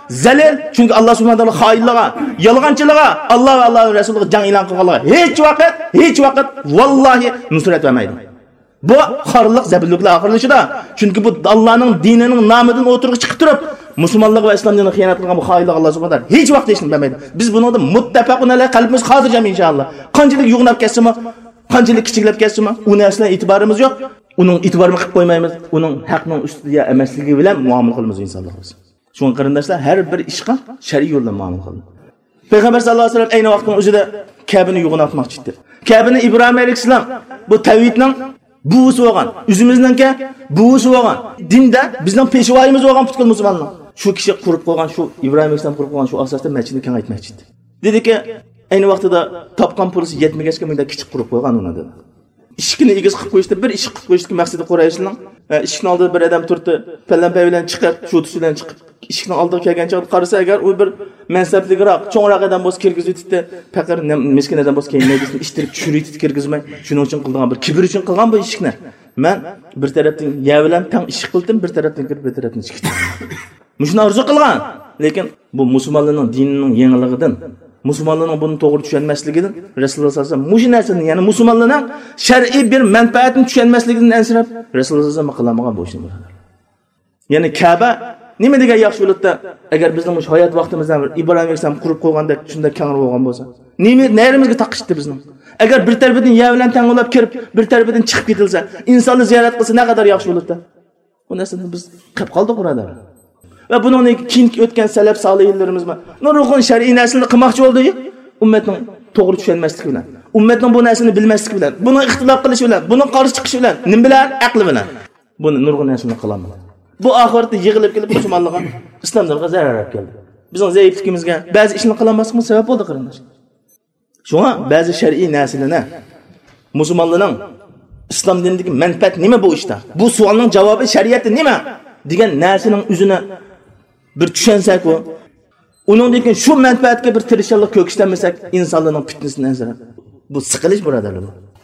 zalil. Çünkü Allah subhanahu wa taala xoinlarga, yolg'onchilarga, Alloh va Allohning rasuliga jang e'lon qilganlarga hech vaqt vallahi nusrat vermaydi. Bu xorliq, zabilliklar oxirlashida. Çünkü bu Allohning dinining nomidan o'tirib chiqib turib, musulmonlar va islom dinini xiyonat qilgan bu xoinlar Alloh subhanahu wa taala hech vaqt hech nima bermaydi. Biz buningda muttafaqun alayhi qalbimiz xotirjam inshaalloh. Qanchalik yo'g'nab ketsimi, qanchalik kichiklab ketsimi, u narsadan e'tiborimiz yo'q. Uning e'tiborini qilib qo'ymaymiz. Uning haqning ustida emasligi bilan muomala qilamiz insonlar. Şun qarindoshlar har bir ishga shar'iy yo'ldan muomala qiladi. Payg'ambar sallallohu alayhi vasallam ayni vaqtning o'zida Ka'bani yo'g'natmoqchi edi. Ka'bani Ibrohim alayhissalom bu tavhidning buvisi bo'lgan, o'zimizningki buvisi bo'lgan, dinda bizning peshvoyimiz bo'lgan butkul musulmonlar. Shu kishi qurib qo'ygan, shu Ibrohim alayhissalom qurib qo'ygan shu asosda masjidni kengaytmoqchi edi. Dediki, ayni vaqtida topgan pulisi yetmagachga menda kichik qurib qo'ygan uni dedi. İşkini igiz qilib qo'yishdi, bir ish qilib qo'yishdi maqsadi Qurayshning. Ishning oldida bir odam turdi, palanpay bilan chiqib, shu tusidan chiqib, ishning oldiga kelgan chog'da qarasa agar u bir mansabliroq, cho'ngroq odam bo'lsa kirgizib o'tdi, faqat miskin odam bo'lsa kelmaydi, ishtirib tushirib kirgizmay, shuning uchun qilgan bir kibr uchun qilgan bu ishni. Men bir tarafdan ya bilan tang ish qildim, bir tarafdan kirib, bir tarafdan chiqdim. Mushuni orzu qilgan, lekin bu musulmonlarning dinining yengiligidan Müslümanların bunu doğru düşünmesligidir. Resulullah sallallahu aleyhi ve sellem muşu narsani, yani Müslümanların şer'i bir menfaatini düşünmesligidir ensirab Resulullah sallallahu aleyhi ve sellem qilamagan bu ishni. Yani Kabe nima degan yaxshi bo'ladi agar bizning mush hayot vaqtimizdan Ibrohim alayhisalom qurib qo'ygandek shunda kengri bo'lgan bo'lsa. Nerimizga taqishdi bizning. Agar bir tarafidan ya bilan tangolab kirib, bir tarafidan chiqib ketilsa, insonni ziyorat qilsa ne kadar yaxshi bo'ladi. Bu narsani biz qilib qoldik birodar. Ve bunun keyin o'tgan salaf solihlarimiz nurg'un shar'iy narsani qilmoqchi bo'ldi, ummatning to'g'ri tushunmasligi bilan, ummatning bu narsani bilmasligi bilan, buni ixtilof qilish bilan, buni qarshi chiqish bilan, nim bilan, aqli bilan buni nurg'un narsani qilamiz. Bu oxiratda yig'ilib kelib musulmonlarga, islomga zarar olib keldi. Bizning zaifligimizga ba'zi ishni qilolmasligimiz sabab bo'ldi qarindosh. Shunga ba'zi shar'iy narsalarni musulmonlarning islom dinidagi manfaat nima bu ishda? Bu savolning javobi shariatda nima degan narsaning o'zini bir tushunsak bu, uningdan shu manfaatga bir tirishchilik ko'kishlanmasak, insonlarning fitnasidan azrab. Bu siqilish birodarlar.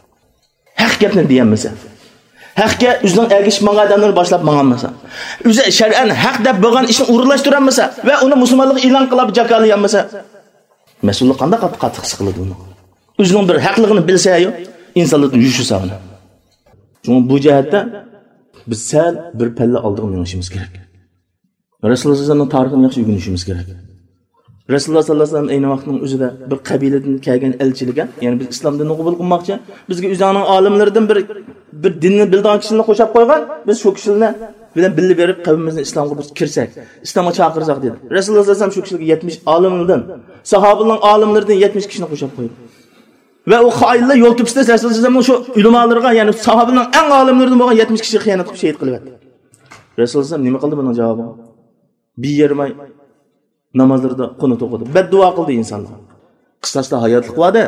Haq gapni deyamasa, haqqa o'zining ergishib odamlarni boshlab manganmasa, o'zi shar'an haq deb bo'lgan ishni o'rinlashtiramasa va uni musulmonlik e'lon qilib jakalayanmasa, mas'ullik qanday qattiq siqiladi uni. O'zining bir haqligini bilsa-yu, insonlarning yushisa uni. Chunki bu jihatda biz sal bir palla oldiga minishimiz kerak. Resulullah sallallahu aleyhi ve sellem'nin tarixini yaxshi o'rganishimiz kerak. Resulullah sallallahu aleyhi ve sellem ayni vaqtning o'zida bir qabiladan kelgan elchilarga, ya'ni biz islom dinini qabul qilmoqchi, bizga o'zining olimlaridan bir dinni bilgan kishilarni qo'shib qo'ygan, biz shu kishilarni bilan birga berib qavmimizni islomga biz kirsak, islomga chaqirsak dedi. Resulullah sallallahu aleyhi ve sellem shu kishilarga 70 olimlardan, sahobalarning olimlaridan 70 kishini qo'shib qo'ydi. Ve o xoinlar yo'l tepsida Resulullah sallallahu aleyhi ve sellem shu ulamolarga, ya'ni sahobalarning eng olimlaridan bo'lgan 70 kishi xiyonat qilib shahid qilib berdi. Resulullah sallallahu aleyhi ve sellem nima qildi buning javobi? Bir yermay namazlarda qunut o'qidi. Beddua qildi insonlar. Qissasda hayotlik vardı.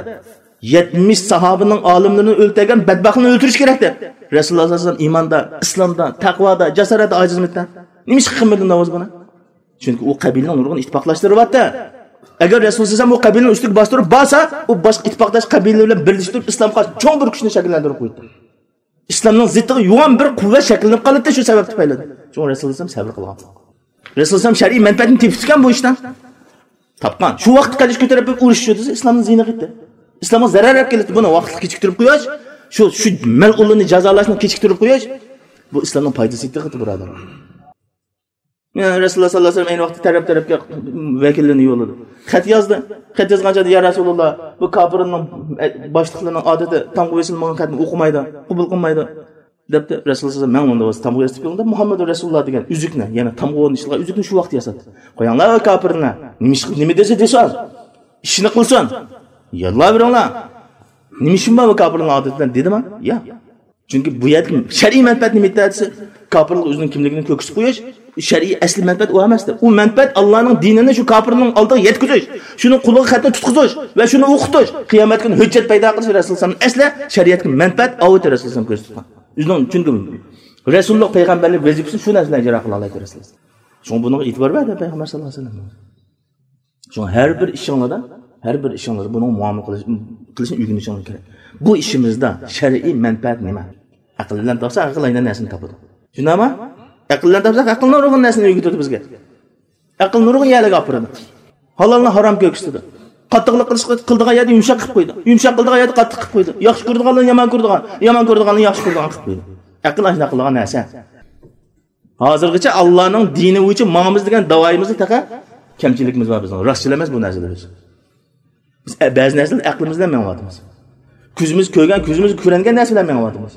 70 sahabenin olimlarini o'ltirgan badbaxtni o'ltirish kerak deb. Rasululloh sollallohu alayhi vasallam iymonda, islomda, taqvoda, jasoratda, ojizlikda nima ish qilmadi namoz buni? Chunki u qabilaning nurg'un ittifoqlashtiryapti. Agar Rasululloh sollallohu alayhi vasallam u qabilaning ustiga bostirib borsa, u boshqa ittifoqlash qabilalar bilan birlashtirib islomga cho'ng bir kuchni shakllantirib qo'ydi. İslamning ziddiga yo'g'on bir quvvat shakllanib qoldi shu sabab tufayli. Chunki Rasululloh sollallohu alayhi vasallam sabr qilgan. Resulullah şer'i menfaatini tepkigan bu işten. Tapkan. Şu vaqt qilish ko'tarib urishdi, islomning ziyni qildi. İslamga zarar keldi. Buni vaqtli kechiktirib qo'yish, shu mal'ulni jazolashni kechiktirib qo'yish, bu islomning foydasi edi, birodarlar. Yani Resulullah sallallahu aleyhi ve sellem aynı vaqtda taraf-tarafga vakillarni yo'lladi. Xat yozdi. Xat yozgancha ya Rasululloh, bu kofirning boshliqlarining odati tam qo'yilmagan xatni o'qimaydi, qabul qilmaydi. Debdi Rasululloh sallallahu aleyhi ve sellem tam qo'yib Muhammed Rasululloh degan uzukni, ya'ni tam qo'yishlar uzukni shu vaqt yasadi. Qo'yinglar kofirni, nima desa desin. Ishini qilsin. Yalloh beringlar. Nima ishim bor bu kofirning odatidan dedimi? Ya. Chunki bu yerda shar'iy manfaatni metodisi kofirlik o'zining kimligini ko'ksib qo'yish, shar'iy asli manfaat u emasdi. U manfaat Allohning dinini shu kofirning oldiga yetkazish, shuni quliga xatni tutqizish va shuni o'qitish, qiyomat kuni hujjat paydo qilish Rasululloh asli shariatga manfaat avut Rasululloh ko'rsatgan. O'zining chunki Rasululloh payg'ambarlik vazifasini shu narsalarni ijro qila oladi Rasululloh. Shunga bunga e'tibor berdi payg'ambar sollallohu alayhi vasallam. Shunga har bir ishinglarda buni muomala qilishni o'rganishing kerak. Bu ishimizda shar'iy manfaat nima? Aqldan topsa aql aynan narsani topadi. Shundaymi? Aqldan topsa aqlning urug'in narsani o'rgatadi bizga. Aql nurg'un yerlarga apiradi. Halolni harom ko'ksitdi. Qattiqlik qildigan yerda yumshoq qilib qo'ydi. Yumshoq qildigan yerda qattiq qilib qo'ydi. Yaxshi ko'rdiganlarni yomon ko'rdiganni yaxshi ko'rdigan qilib qo'ydi. Aql ashuna qilgan narsa. Hozirgacha Allohning dini uchun ma'miz degan davoyimizni taqa kamchilikimiz bor bizning. Rostchil emas bu narsalar. Biz ba'zi narsalar aqlimizdan ma'lumotimiz. Ko'zimiz ko'rgan, ko'zimiz ko'rangan narsalar ma'lumotimiz.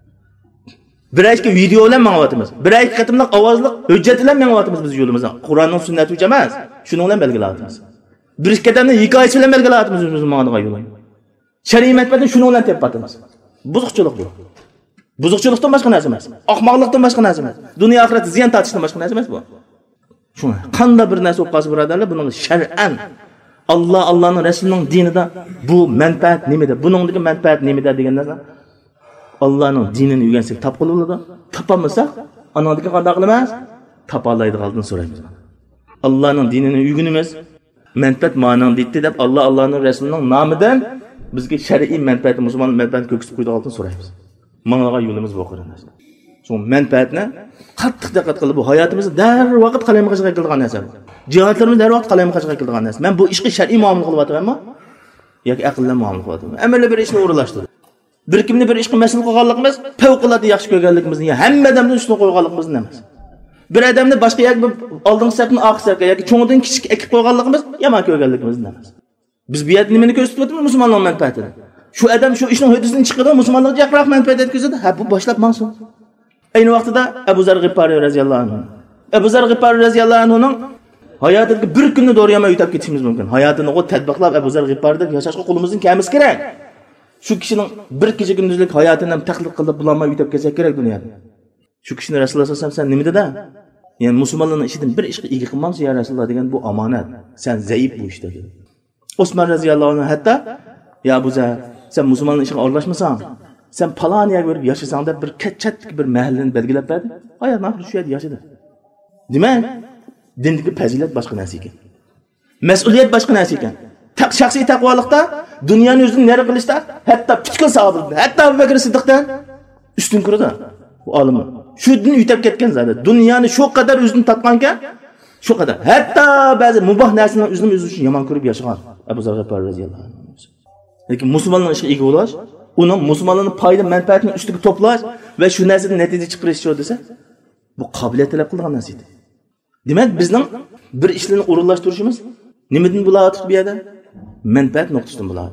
Birayki video bilan ma'lumotimiz. Birayki qatimliq ovozliq hujjat bilan ma'lumotimiz biz yo'limizdan. Qur'onning sunnati uchun emas, shuning bilan belgilayapmiz. Bir qatamni hikoyasi bilan belgilayapmiz o'zimizning ma'noga yo'lini. Shar'iy matnni shuning bilan tepatamiz. Buzuqchilik bu. Buzuqchilikdan boshqa narsa emas. Ahmoqlikdan boshqa narsa emas. Dunyo oxirat ziyon tortishdan boshqa narsa emas bu. Shuni qanday bir narsa o'qasi birodarlar, buning shar'an Allohning rasulining dinida bu manfaat nimada? Buningdagi manfaat nimada degan narsa Allohning dinini o'rgansak topqil bo'ladi. Topolmasak, anadagi qanday qilamiz? Topolaydigandan so'raymiz. Allohning dinini o'rganimiz manfaat ma'nosi deydi deb Allohning rasulining nomidan bizga shar'iy manfaat, musulmon manfaat ko'ksib qo'ydigandan so'raymiz. Managa yo'limiz bu qarindoshlar. Shu manfaatni qattiq diqqat qilib bu hayotimizni darvaqt qalamga chiqarib qilgan narsa. Jihatlarimiz darvaqt qalamga chiqarib qilgan narsa. Men bu ishga shar'iy muomala qilyapmanmi? Yoki aql bilan muomala qilyapmanmi? Amalda bir ishni o'rinlashtirib. Bir kimni bir ishga mas'ul qilganligimiz, favqulodda yaxshi ko'rganligimizni, hamma odamni ustun qo'yganligimiz emas. Bir odamni boshqa yoki oldingi safdan oxirgi safga yoki cho'ngdan kichik ekib qo'yganligimiz yomon ko'rganligimiz emas. Biz bu yerda nimani ko'rsatyapmiz? Musulmonlar manfaatini. Shu odam shu ishning hududini chiqadi, musulmonlarga yaqinroq manfaat yetkazadi. Ha, bu boshlab mansun. Ayni vaqtida Abu Zar G'ifari radhiyallohu anhu. Abu Zar G'ifari radhiyallohu anhuning hayotidagi bir kunni do'riyamay o'tib ketishimiz mumkin. Hayotini o'z tadbiqlab Abu Zar G'ifaridan yashashga qo'limizning kamiz kerak. Shu kishining bir kecha kunduzlik hayotini ham taqlid qilib bulanmay o'tib ketsa kerak dunyoda. Shu kishini Rasululloh sollallohu alayhi vasallam sen nima dedi? Yani musulmonlarning ishidan bir ishga ega qilmamsiz ya Rasululloh degan bu omonat. Sen zaif bu ishda dedi. Osman radhiyallohu anhu hatta ya Abu Zar sen musulmonlar ishiga aralashmasan, sen palon yerga borib yashasang deb bir kattalik bir mahallani belgilab berdi. Hayot nafsi shu yerda yashadi. Demak, dindagi fazilat boshqa narsa ekan. Mas'uliyat boshqa narsa ekan. Shaxsiy taqvolikda dunyoni o'zini nari qilishda hatto butkul sahobadan, hatto Abu Bakr Siddiqdan ustun turadi. Bu olim. Shu din yutib ketgan zada. Dunyoni shu qadar o'zini tatgankan, shu qadar. Hatto ba'zi mubah narsalarni o'zini o'zi uchun yomon ko'rib yashagan Abu Zar G'ifari radhiyallohu anhu. Lekin musulmonlar ishga ega bo'lish, uni musulmonlarning foyda manfaatini ustiga to'plash va shu narsadan natija chiqarish desa, bu qobiliyat talab qilgan narsa edi. Demak, bizning bir ishlarni o'rinlashtirishimiz nimadan bo'ladi bu yerda? Manfaat nuqtasidan bo'ladi.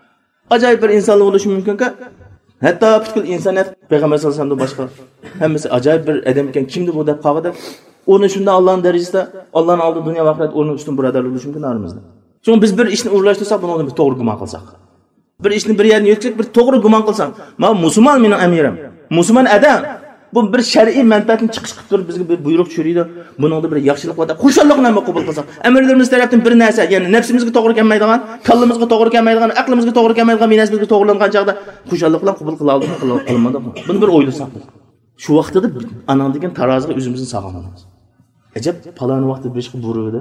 Ajoyib bir inson bo'lishi mumkin-ki, hatto butkul insoniyat payg'ambar sollallohu alayhi vasallam boshqa hammasi ajoyib bir odam ekan, kimdi bu deb qoldi. Uni shunda Allohning darajasida, Allohning oldida dunyo va oxirat o'rni ustun birodarlar bo'lishi mumkin aramizda. Chunki biz bir ishni o'rinlashtirsak, buni biz to'g'ri gumon qilsak. Bir ishni bir yerga yo'tsak, bir to'g'ri gumon qilsam, men musulmon, mening amirim. Musulmon adam bu bir shar'iy manfaatni chiqish qilib turib bizga bir buyruq tushiradi. Buningda bir yaxshilik va xushonlik bilan qabul qilsak, amirlarimiz tarafdan bir narsa, ya'ni nafsimizga to'g'ri kelmaydigan, qalbimizga to'g'ri kelmaydigan, aqlimizga to'g'ri kelmaydigan bir narsaga to'g'rilangan chaqda xushonlik bilan qabul qila olmadik. Buni bir o'ylasak. Shu vaqtida anan degan taroziga o'zimizni sog'inamiz. Ajab, palon vaqtda bir ishga buruvdi.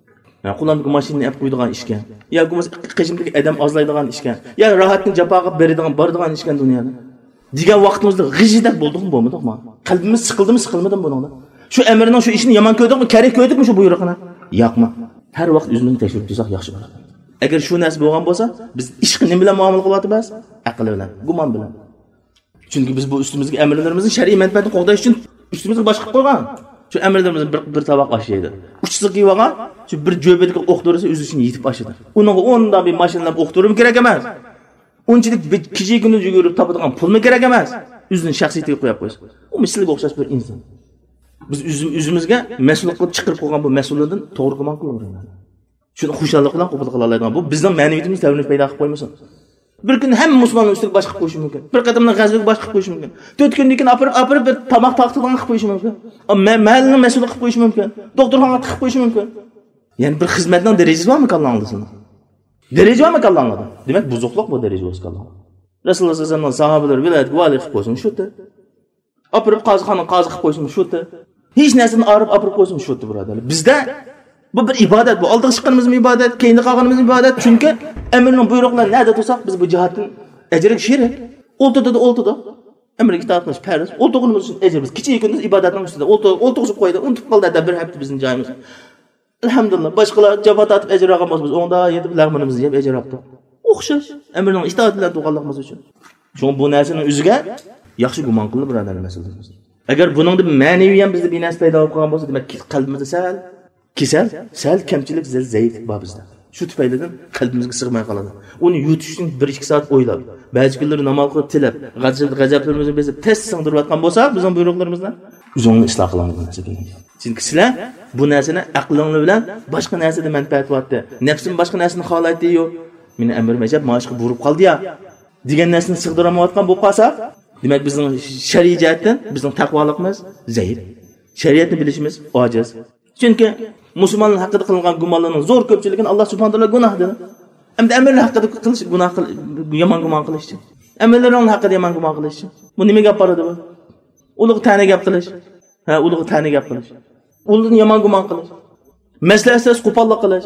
Ya qo'limdagi mashinani olib qo'ydigan ishga, yo bo'lmasa qishimdagi odam ozlaydigan ishga, yo rohatni jafoga beradigan boradigan ishga dunyoda. Degan vaqtimizda g'ijidab bo'ldikmi, bo'lmadikmi? Qalbimiz siqildimi, siqilmadimi buningda? Shu amirning shu ishini yomon ko'rdikmi, kerak ko'rdikmi shu buyruqni? Yo'qmi? Har vaqt o'zimizni tekshirib tursak yaxshi bo'ladi. Agar shu narsa bo'lgan bo'lsa, biz ishni nima bilan muomala qilyapmiz? Aql bilan, gumon bilan. Chunki biz bu ustimizga amirlarimizning shar'iy manfaatini qo'llash uchun ustimizga boshqa qo'ygan. Shu amirlarimiz bir tovoq osh yeydi. Uchsiz kiygan, shu bir jo'bedagi o'q dorisi o'zi uchun yetib oshadi. Uningga 10 dan bir mashinalab o'q dorib kerak emas. Unchilik kecha kunduz yugurib topadigan pulmi kerak emas. O'zining shaxsiyatiga qo'yib qo'ysa. U misliga o'xshash bir inson. Biz o'zimizga mas'ullik qilib chiqarib qo'ygan bu mas'ullardan to'g'ri gumon qilaveramiz. Shuni xushonlik bilan qabul qila oladigan bu bizning ma'naviyatimiz tavrini paydo qilib qo'ymasin. Bir kun hamma musulmonlar ustiga bosh qilib qo'yishi mumkin. Bir qadamdan g'azabga bosh qilib qo'yishi mumkin. 4 kundan keyin apirib bir tomoq taqtirgan qilib qo'yishi mumkin. Mahalning mas'ul qilib qo'yishi mumkin. Doktorxonaga tiqib qo'yishi mumkin. Ya'ni bir xizmatning darajasi bormi Allohning? Daraja bormi Allohning? Demak, buzuqlik bu daraja o'z Alloh. Rasululloh sollallohu alayhi vasallam sahobalar viloyat vali qilib qo'ysin shu yerda. Apirib qozixonani qozi qilib qo'ysin shu yerda. Hech narsani apirib qo'ysin shu yerda birodarlar. Bizda bu bir ibodat, bu oldiga chiqqanimizmi ibodat, keyinga qolganimizmi ibodat. Chunki amirning buyruqlari nerda tursak, biz bu jihatdan ajrga sherik. O'ltirdi. Amirga itoat qilish farz. O'ltirganimiz uchun ajrimiz. Kecha kunduz ibodatning ustida o'ltirib qo'ydi, unutib qoldi bir hafta bizning joyimiz. Alhamdulillah, boshqalar javob tatib ajr olganmiz, biz onda yetib lag'minimizni yeb ajr oldik. O'xshash, amrning itoat bilan to'g'anligimiz uchun. Shuning bu narsaning o'ziga yaxshi gumon qilib birodarlar masalamiz. Agar buningda ma'naviy ham bizda binas paydo bo'lib qolgan bo'lsa, demak qalbimizda sal kasal, sal kamchilik, zaiflik bor bizda. Shu tufaylidan qalbimizga sig'may qoladi. Uni yutish uchun 1-2 soat o'ylab, ba'zi kunlar namoz o'qib tilab, g'azablarimizni bezib tez singdirayotgan bo'lsa, bizning buyruqlarimizdan o'zingni isloh qilamiz bu narsaga. Chunki sizlar bu narsani aqlingiz bilan boshqa narsada manfaat bo'lyapti. Nafsim boshqa narsani xohlaydi-yu, meni amrim ajab mashq burib qoldi-ya degan narsani sig'diramayotgan bo'lib qolsa, demak bizning shar'iy jihatdan bizning taqvoligimiz zaif. Shariatni bilishimiz ojiz. Chunki musulmonlar haqida qilingan gumonlarning zo'r ko'pchiligini Alloh subhanahu va taolo gunoh dedi. Endi amirlar haqida qilish gunoh yomon gumon qilish. Amirlarning haqida yomon gumon qilish. Bu nimaga olib boradi bu? Ulug' ta'ni gap qilish. Ulug' ta'ni gap qilish. Ulug'ni yomon gumon qilish. Maslahatsiz qo'pollik qilish.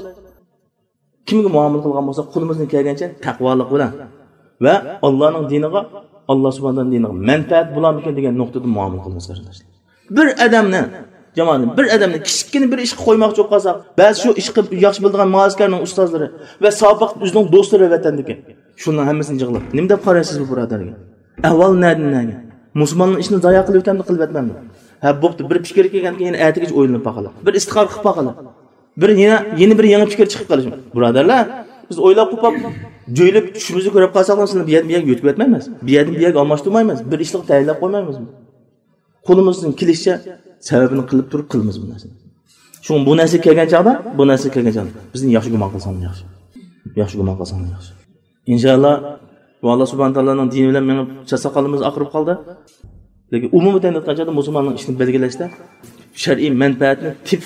Kimga muomala qilgan bo'lsa, qo'limizdan kelgancha taqvolik bilan va Allohning diniga, Alloh subhanahu diniga manfaat bo'larmikin degan nuqtada muomala qilamiz qarindoshlar. Bir odamni jamoatning bir odamni kichikgina bir ishga qo'ymoqchi bo'lib qolsa, ba'zi shu ishni yaxshi biladigan muaskarning ustozlari va sobiq o'zining do'stlari vatandagi shundan hammasini yig'lab, nima deb qaraysiz bu birodarga? Avval nima? Musulmonning ishini zoya qilib o'tamdi, qilib o'tmamdi. Ha, bo'pti, bir fikr kelgandan keyin ertaga o'ylanib baqala. Bir istixor qilib baqala. Bir yeni bir yangi fikr chiqib qolish. Birodarlar, biz o'ylab qo'yib, jo'ylab tushimizni ko'rib qolsak, sizlarni bu yerga yetib o'tmaymiz. Bu yerga almashtirmaymiz. Bir ishlik tayyorlab qo'ymaymiz. Qo'limizdan kelishicha sababini qilib turib qilamiz bu narsani. Shu bu narsa kelgan chaqda, bizni yaxshi gumon qilsangiz yaxshi. Yaxshi gumon qilsangiz yaxshi. Inshaalloh, bu Alloh subhanahu va taoloning dini bilan meni chasaqalimiz oqirib qoldi. Lekin umuman aytganda musulmonning ishini belgilashda shar'iy manfaatni tip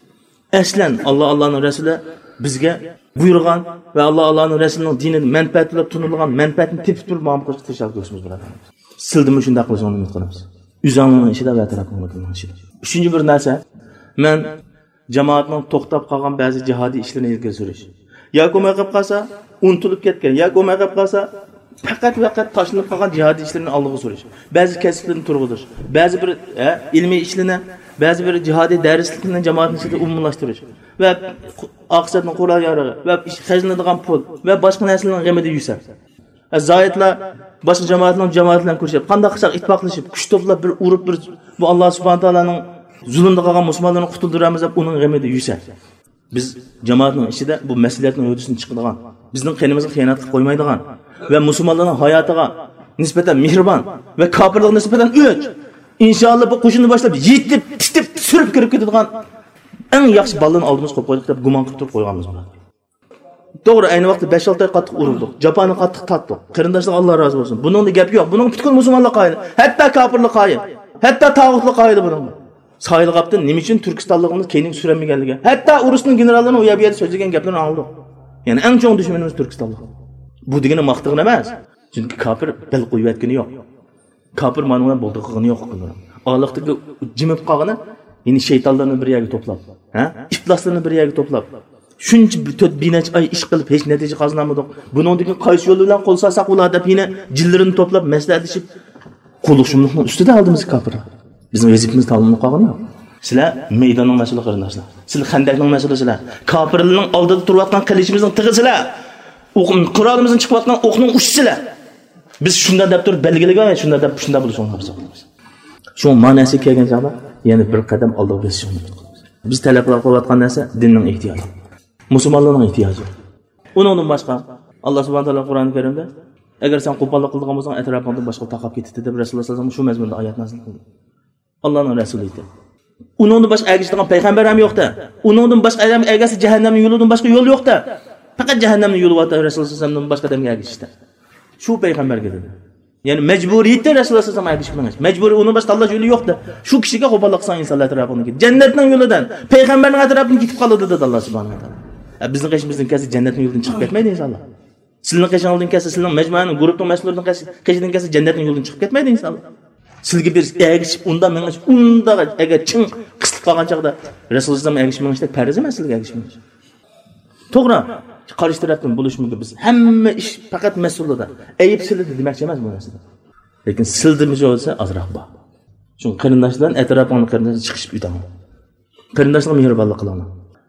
aslan Allohning rasuli bizga buyurgan va Allohning rasulining dinini manfaat qilib tunilgan manfaatni tepib turib muomala qilishga tirishib ko'rishimiz bilan. Sildimi shunday qilishni umid qilamiz. Uzanning ishida va tarafimning ishida. Uchinchi bir narsa, men jamoatning to'xtab qolgan ba'zi jihodiy ishlarini ilgari surish. Yoki o'may qolib qolsa, unutilib ketgan, yoki o'may qolib qolsa, faqat tashlanib qolgan jihodiy ishlarini oldiga surish. Ba'zi kasblarni turg'izish, ba'zi bir ilmiy ishlarni, ba'zi bir jihodiy darsliklarni jamoatning ichida umumlashtirish va oqsatning qurol yarog'i va xajlanadigan pul va boshqa narsalarning g'amida yursa. Zoyatlar boshqa jamoatlarni ko'rishib, qanday qilsak ittifoqlashib, kuch to'plab bir urib bir bu Alloh subhanahu taolaning zulmda qolgan musulmonlarni qutuldiramiz deb uning g'amida yursa. Biz jamoatning ichida bu mas'uliyatning o'rtasini chiqadigan, bizning qonimizga xiyonat qilib qo'ymaydigan va musulmonlarning hayotiga nisbatan mehribon va kofirlarga nisbatan o'ch. Inshaalloh bu qo'shinni boshlab yetib, titib, surib kirib ketadigan eng yaxshi ballarni oldimizga qo'yib qo'ydik deb gumon qilib turib qo'yganmiz buni. To'g'ri, ayni vaqtda 5-6 oy qattiq urildik. Japonni qattiq tatdik. Qarindoshlar Alloh rozi bo'lsin. Buningda gap yo'q. Buning butkul musulmonlar qoyil. Hatto kofirlar qoyil. Hatto tog'utlar qoyil buning. Soyil qapti nima uchun Turkistonligimiz keyin suranmaganligi. Hatto Urusning generallari u yerda so'zlagan gaplarni oldik. Ya'ni eng chong dushmanimiz Turkistonlik. Bu degani maqtig'in emas. Chunki kofir bel qo'yayotgani yo'q. Kofir ma'nodan bo'ldi qilgani yo'q. Allohdagi jimib qolgani, ya'ni shaytonlarni bir yerga to'plab, ifloslarni bir yerga to'plab shuncha 4 oy ish qilib hech natija qozonolmadik. Buningdagi qaysi yo'l bilan qo'l solsak ular deb yine jillarini to'plab maslahatlashib qo'lishimizning ustida oldimiz kofirlar. Bizning vazifamiz ta'limni qolgan yo'q. Sizlar maydonning mas'uli qarindoshlar. Sizlar xandaqning mas'ulisizlar. Kofirlarning oldida turayotgan qilishimizning tig'isizlar. Qurolimizni chiqayotgan o'qning uchsizlar. Biz shunda deb turib belgilagan va shunda deb shunda bo'lishni qilamiz. Shu ma'nosi kelgan chog'da yana bir qadam oldiga bosishni qilamiz. Biz talab qilayotgan narsa dinning ehtiyoji. Musulmonlarning ehtiyoji. Uningdan boshqa Alloh subhanahu va taolo Qur'oni Karimda agar sen qo'pollik qilgan bo'lsang, atrofingdan boshqa taqab ketdi deb Rasululloh sallallohu alayhi vasallam shu mazmunda oyat nozil qildi. Allohning rasuli edi. Uningdan boshqa ergashadigan payg'ambar ham yo'qda. Uningdan boshqa odam ergasi jahannamning yo'lidan boshqa yo'l yo'qda. Faqat jahannamning yo'li bor Rasululloh sallallohu alayhi vasallamdan boshqa odamga ergashishdi. Shu payg'ambarga dedi. Ya'ni majburiyatda Rasululloh sallallohu alayhi vasallam ergashib Majburiy uni boshqa tanlash yo'li yo'qda. Shu kishiga qo'pollik qilsan insonlar atrofidan jannatning yo'lidan, payg'ambarning atrofidan ketib qoladi dedi Alloh subhanahu va taolo. Bizning qishimizdan kelsa jannatning yo'lidan chiqib ketmaydi inshaalloh. Sizning qishingizdan kelsa, sizning majmuaning guruhning mas'ullaridan qishingizdan kelsa jannatning yo'lidan chiqib ketmaydi inshaalloh. Sizga bir ergishib unda mengish unda agar chin qisilib qolgan chaqda Rasululloh sallallohu alayhi vasallam ergishmoqda farz emas sizga ergishmoq. To'g'ri, qarshi tarafdan bo'lish mumkin biz. Hamma ish faqat mas'ullarda. Ayib sildi demoqchi emas bu narsada. Lekin sildimiz bo'lsa azroq bor. Chunki qarindoshlardan atrofini qarindoshlar chiqishib o'tadi. Qarindoshlar mehribonlik qiladi.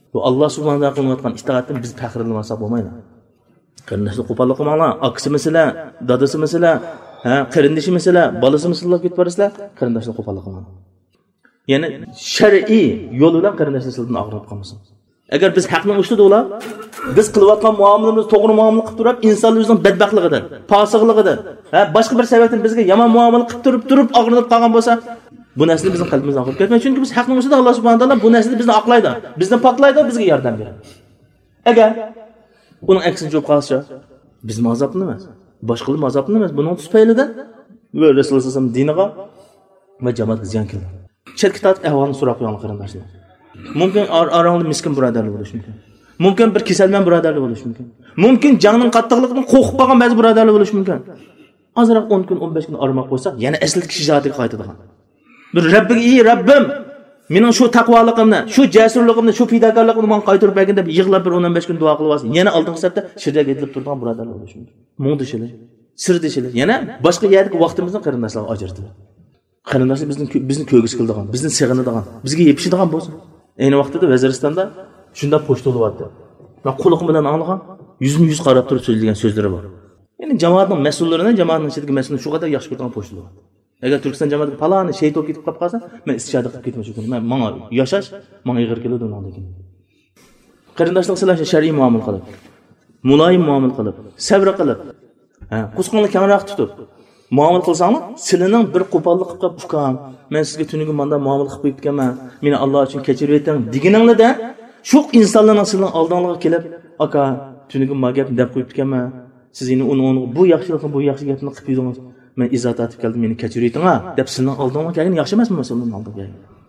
Bu Allah subhanahu wa ta'ala qilayotgan itoatdan biz faxrlanmasak bo'lmaydi. Qarindoshlar qo'pollik qilmanglar. Akisi mesela, dadasi mesela, qarindoshi mesela, bolasi mesela ketib borsizlar, qarindoshlar qo'pollik qilmanglar. Ya'ni shar'iy yo'l bilan qarindoshlar sizdan og'rib qolmasin. Agar biz haqning ustida bo'lar, biz qilayotgan muomalamiz to'g'ri muomala qilib turib, insonlar o'zining badbaxtligidan, fosiqligidan, boshqa bir sababdan bizga yomon muomala qilib turib og'rinib qolgan bo'lsa, bu narsa bizning qalbimizdan og'rib ketmaydi. Chunki biz haqning ustida Alloh subhanahu va taolo bu narsani bizni oqlaydi, bizni poklaydi, bizga yordam beradi. Agar uning aksini bo'lib qolsa, biz mazoblanamiz. Boshqalar mazoblanamiz. Buning tufaylidan va Rasululloh sollallohu alayhi vasallam diniga va jamoatga ziyon keldi. Chetga tortib ahvolni so'rab qo'ygan qarindoshlar. Mumkin orangda miskin birodarlar bo'lishi mumkin. Mumkin bir kasalman birodarlar bo'lishi mumkin. Mumkin jangning qattiqligidan qo'rqib qolgan ba'zi birodarlar bo'lishi mumkin. Azroq 10 kun, 15 kun armoq qo'ysak, yana asl kishi zotiga qaytadigan. Bir Rabbiga, "Ey Rabbim, mening shu taqvoligimni, shu jasurligimni, shu fidokorligimni men qaytarib bergin" deb yig'lab bir 15 kun duo qilib olsin. Yana oldingi safda shirdaga yetilib turgan birodarlar bo'lishi mumkin. Mungdishilar, sirdishilar, yana boshqa yerdagi vaqtimizni qarindoshlarga ajratdilar. Qarindoshlar bizni ko'gis qildigan, bizni seg'inadigan, bizga yepishadigan bo'lsin. Ayni vaqtida Vaziristonda shunda pochta bo'lyapti. Men qo'liqim bilan anglagan, yuzma-yuz qarab turib so'zlagan so'zlari bor. Ya'ni jamoatning mas'ullaridan, jamoatning ichidagi mas'ulni shu qadar yaxshi ko'rgan pochta bo'lyapti. Agar Turkiston jamoatiga paloni shey to'p ketib qolib qolsa, men istishada qilib ketmoqchi edim. Men menga yashash, menga ig'ir keladi undan keyin. Qarindoshlar sizlarga shar'iy muomala qilib, muloyim muomala qilib, sabr qilib, qusqonni kamroq tutib muomala qilsanglar, sizlarning bir qo'pollik qilib qolib, "Ukam, men sizga tunugun menda muomala qilib qo'yibganman. Meni Alloh uchun kechirib eting" deganinglarda, shu insonlarning sizlarning oldingizga kelib, "Aka, tunugun ma gap deb qo'yibganman. Siz endi uni bu yaxshilikni, bu yaxshi gapni qilib yedingiz. Men izoh etib keldim, meni kechirib eting" deb sizlarning oldingizga kelgan yaxshi emasmi masalan oldingizga?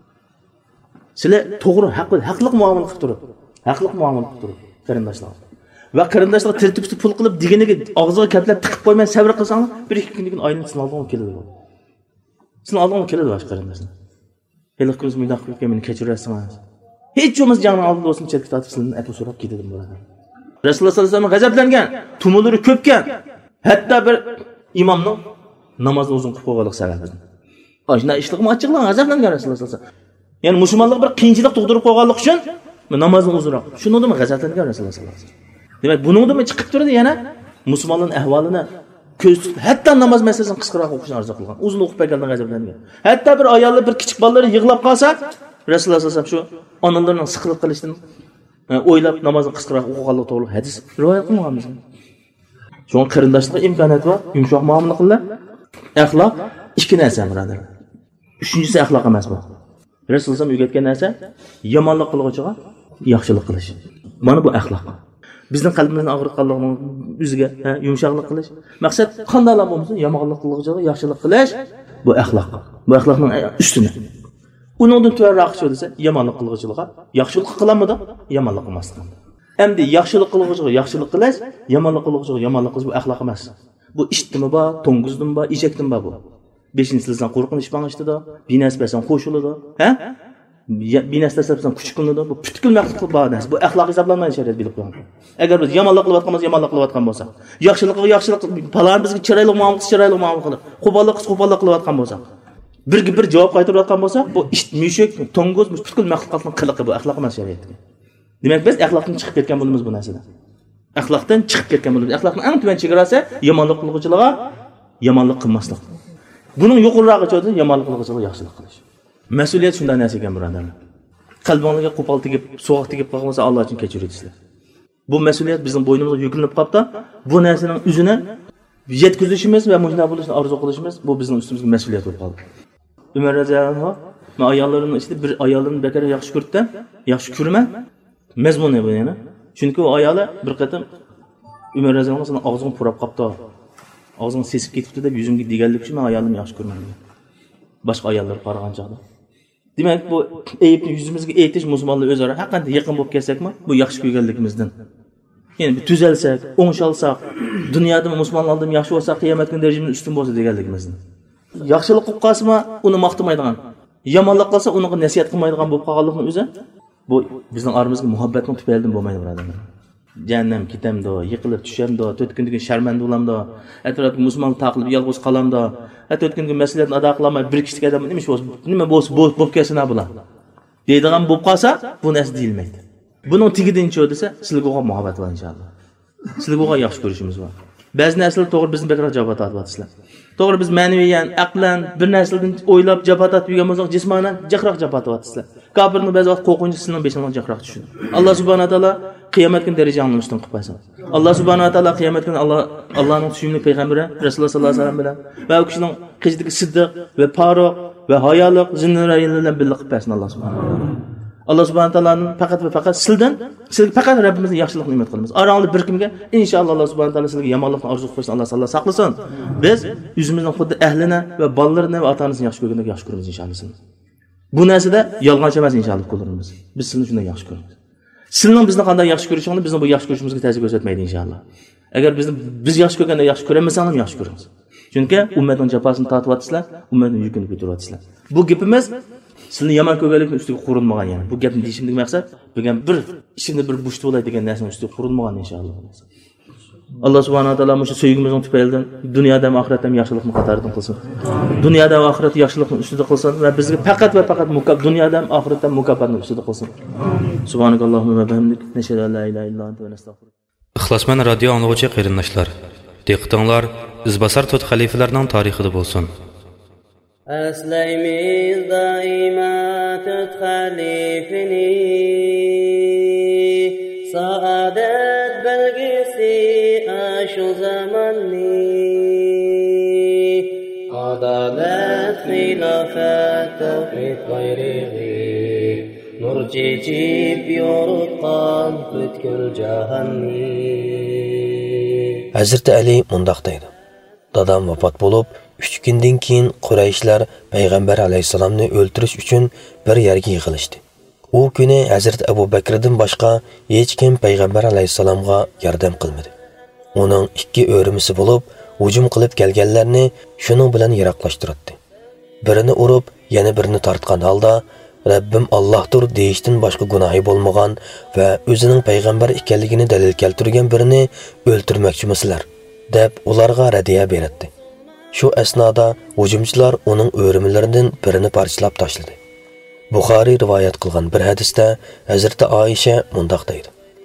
Sizlar to'g'ri, haqliq muomala qilib turib, qarindoshlar. Va qarindoshlar tirtib pul qilib deganiga og'ziga kaplab tiqib qo'ymay sabr qilsanglar, bir ikki kundan keyin oyning sizning oldingizga keladi. Sizning oldingizga keladi boshqa qarindoshlar. Hali kunimiz menda qilib meni kechirasizmi? Hech yo'qmiz jangning oldida bo'lsin, chetga tortib sizlarni apu so'rab ketadi bo'ladi. Rasululloh sollallohu alayhi vasallam g'azablangan, tumulari ko'pkan. Hatto bir imomning namozni uzun qilib qo'yganlik sababidan. Shunday ishlig'im ochiqlan, g'azablangan Rasululloh sollallohu alayhi vasallam. Ya'ni musulmonlar bir qiyinchilik tug'dirib qo'yganlik uchun namozni uzunroq. Shundan g'azablangan Rasululloh sollallohu alayhi vasallam. Demak, buningdan chiqib turadi yana musulmonlarning ahvolini ko'z tutib, hatto namoz masalasini qisqaroq o'qishni orzu qilgan. Uzun o'qib bergandan g'azablangan. Hatto bir ayollar bir kichik bolalar yig'lab qolsa, Rasululloh sollallohu alayhi vasallam shu onalarning siqilib qilishdan o'ylab namozni qisqaroq o'qiganlik to'g'ri hadis rivoyat qilganmiz. Sho'ng qarindoshlikqa imkoniyat bor, yumshoq muomala qilinglar. Axloq ikki narsa birodarlar. Uchinchisi axloq emas bu. Rasululloh sollallohu o'rgatgan narsa yomonlik qilg'uchiga yaxshilik qilish. Mana bu axloq. Bizning qalbimizni og'riqqanligini o'ziga yumshoqlik qilish. Maqsad qanday bo'lsa, yomonlik qilg'uchiga yaxshilik qilish bu axloq. Bu axloqning ustuni. Uningdan tuvarroq shu desa, yomonlik qilg'uchiga yaxshilik qilamidi, yomonlik qilmasdan. Endi yaxshilik qilg'uchiga yaxshilik qilish, yomonlik qilg'uchiga yomonlik qilish bu axloq emas. Bu ishtimi bor, to'ng'izdimi bor, eshakdimi bor bu. 5-sizdan qo'rqinish bang'ishtida, binas-basan qo'shiladi, binas-tasabsan kuch qilinadi. Bu butkul maqsad bor narsa. Bu axloq hisoblanmaydi shariat bilib qo'ygan. Agar biz yomonlik qilayotgan bo'lsa, yaxshilik palan bizga chiroyli muomala qilib, qo'pollik qilayotgan bo'lsa, bir javob qaytarayotgan bo'lsa, bu ish mushuk, to'ng'iz, butkul maqsadning qiliqi bu axloq emas shariatga. Demak, biz axloqdan chiqib ketgan bo'lamiz bu narsadan. Axloqdan chiqib ketgan bo'lamiz. Axloqning eng tuban chegarasi yomonlik qilg'uchilarga yomonlik qilmaslik. Buning yuqorirog'i cho'di yomonlik qilg'uchilarga yaxshilik qilish. Mas'uliyat shunday narsa ekan birodarlar. Qalbingizga qo'pol tegib, so'g'aq tegib qolsa Alloh uchun kechiringizlar. Bu mas'uliyat bizning bo'ynimizga yuklanib qoldi. Bu narsaning o'zini yetkazishimiz va mushunda bo'lishni orzu qilishimiz bu bizning ustimizga mas'uliyat bo'lib qoldi. Umar roziyallohu anhu men ayollarning ichida bir ayolni bekor yaxshi ko'rdim, yaxshi ko'rman. Mazmuni bu yana. Chunki u ayoli bir qatam Umar roziyallohu anhu og'zini purab qopdi. Og'zini sesib ketibdi deb yuzimga deganlik uchun men ayolni yaxshi ko'rmadim. Boshqa ayollar qaragan chog'da. Demak, bu ayibni yuzimizga aytish musulmonlar o'zaro haqiqatan yaqin bo'lib kelsakmi, bu yaxshi ko'rganligimizdan. Ya'ni bir tuzalsak, o'ngshalsak, dunyoda musulmonlardan yaxshi bo'lsa, qiyomat kunida darajamiz ustun bo'lsa deganligimizdan. Yaxshilik qilib qolsa, uni maqtamaydigan, yomonlik qilsa, uni nasihat qilmaydigan bo'lib qolganlikning o'zi bu bizning oramizga muhabbatning tufaylidan bo'lmaydi birodarlar. Jahannam ketamdi, yiqilib tushamdi, 4 kundan keyin sharmanda bo'lamdi, atrofga musulmon taqilib yolg'iz qolamdi, 4 kunga mas'uliyatni ado qilolmay bir kichik odam nima bo'lsa bo'lib kelsin bular. Deydigan bo'lib qolsa, bu narsa deyilmaydi. Buning tigidan-chi desa, sizlarga bo'lgan muhabbat bor inshaalloh. Sizlarga bo'lgan yaxshi ko'rishimiz bor. Ba'zi narsalar to'g'ri bizni bekor javob tortyapsizlar. To'g'ri biz ma'naviyan, aqlan bir narsadan o'ylab javob tortib yurgan bo'lsak, jismonan jaqroq javob tortyapsizlar. Kofirning ba'zi vaqt qo'rqinchi sizning beshingizdan jaqroq tushadi. Alloh subhanahu va taolo qiyomat kuni darajani ustun qilib qo'ysin. Alloh subhanahu va taolo qiyomat kuni Allohning suyimli payg'ambari Rasululloh sollallohu alayhi vasallam bilan va u kishining qizidagi siddiq va faruq va hayolik zinnuraylar bilan birga qilib qo'ysin Alloh subhanahu va taolo. Allah subhanahu taolaning faqat va faqat sizga faqat Rabbimizning yaxshilikni umid qilamiz. Orangizda bir kimga inshaalloh Alloh subhanahu taolo sizga yomonlikni orzu qilsin. Alloh sallallohu saqlasin. Biz o'zimizning xuddi ahlini va bolalarini va ota-onasini yaxshi ko'rgandek yaxshi ko'ramiz inshaalloh. Bu narsada yolg'onchi emas inshaalloh qo'llarimiz. Biz sizni shunday yaxshi ko'ramiz. Sizning bizni qanday yaxshi ko'rishingizni bizning bu yaxshi ko'rishimizga ta'sir ko'rsatmaydi inshaalloh. Agar biz yaxshi ko'rganda yaxshi ko'ramiz, ham yaxshi ko'ramiz. Chunki ummatning jafosini tortyapsizlar, ummatning yukini ko'taryapsizlar. Bu gapimiz sizni yomon ko'rganlikning ustiga qurilmagan yani. Bu gapni deyishimdagi maqsad degan bir ishimni bir bo'sh bo'lay degan narsaning ustiga qurilmagan inshaalloh. Alloh subhanahu va taolo shu sevgimizning tufaylidan dunyoda ham oxiratda ham yaxshilikni qatoridan qilsin. Dunyoda va oxiratda yaxshilikni ustida qilsin va bizga faqat va faqat dunyoda ham oxiratda ham mukofotni ustida qilsin. Subhanakallohumma va bihamdik, nashhadu an la ilaha illa anta va nastag'firuka. Ixlosman radio anglag'uchi qarindoshlar, diqqatinglar izbasar to'rt xalifalarning tarixida bo'lsin. Aslaymiz doimo to'rt xalifani, saodat belgisi shu zamonni, adolat xilofat tawhid bayrog'i, nur chechib yoritgan butkul jahonni. Hazreti Ali mundaq deydi: Dadam vafot bo'lib, 3 kundan keyin Qurayshlar payg'ambar alayhisalomni o'ldirish uchun bir yerga yig'ilishdi. U kuni Hazrat Abu Bakrdan boshqa hech kim payg'ambar alayhisalomga yordam qilmadi. Uning 2 o'rimisi bo'lib, hujum qilib kelganlarni shuning bilan yiroqlashtirdi. Birini urib, yana birini tortgan holda Rabbim Allohdir deyishdan boshqa gunohi bo'lmagan va o'zining payg'ambar ekanligini dalil keltirgan birini o'ldirmoqchimisizlar deb ularga radiya berdi. Shu asnoda hujumchilar uning o'rimlaridan birini parchalab tashladi. Buxoriy rivoyat qilgan bir hadisda Hazrati Oysha mundaq deydi: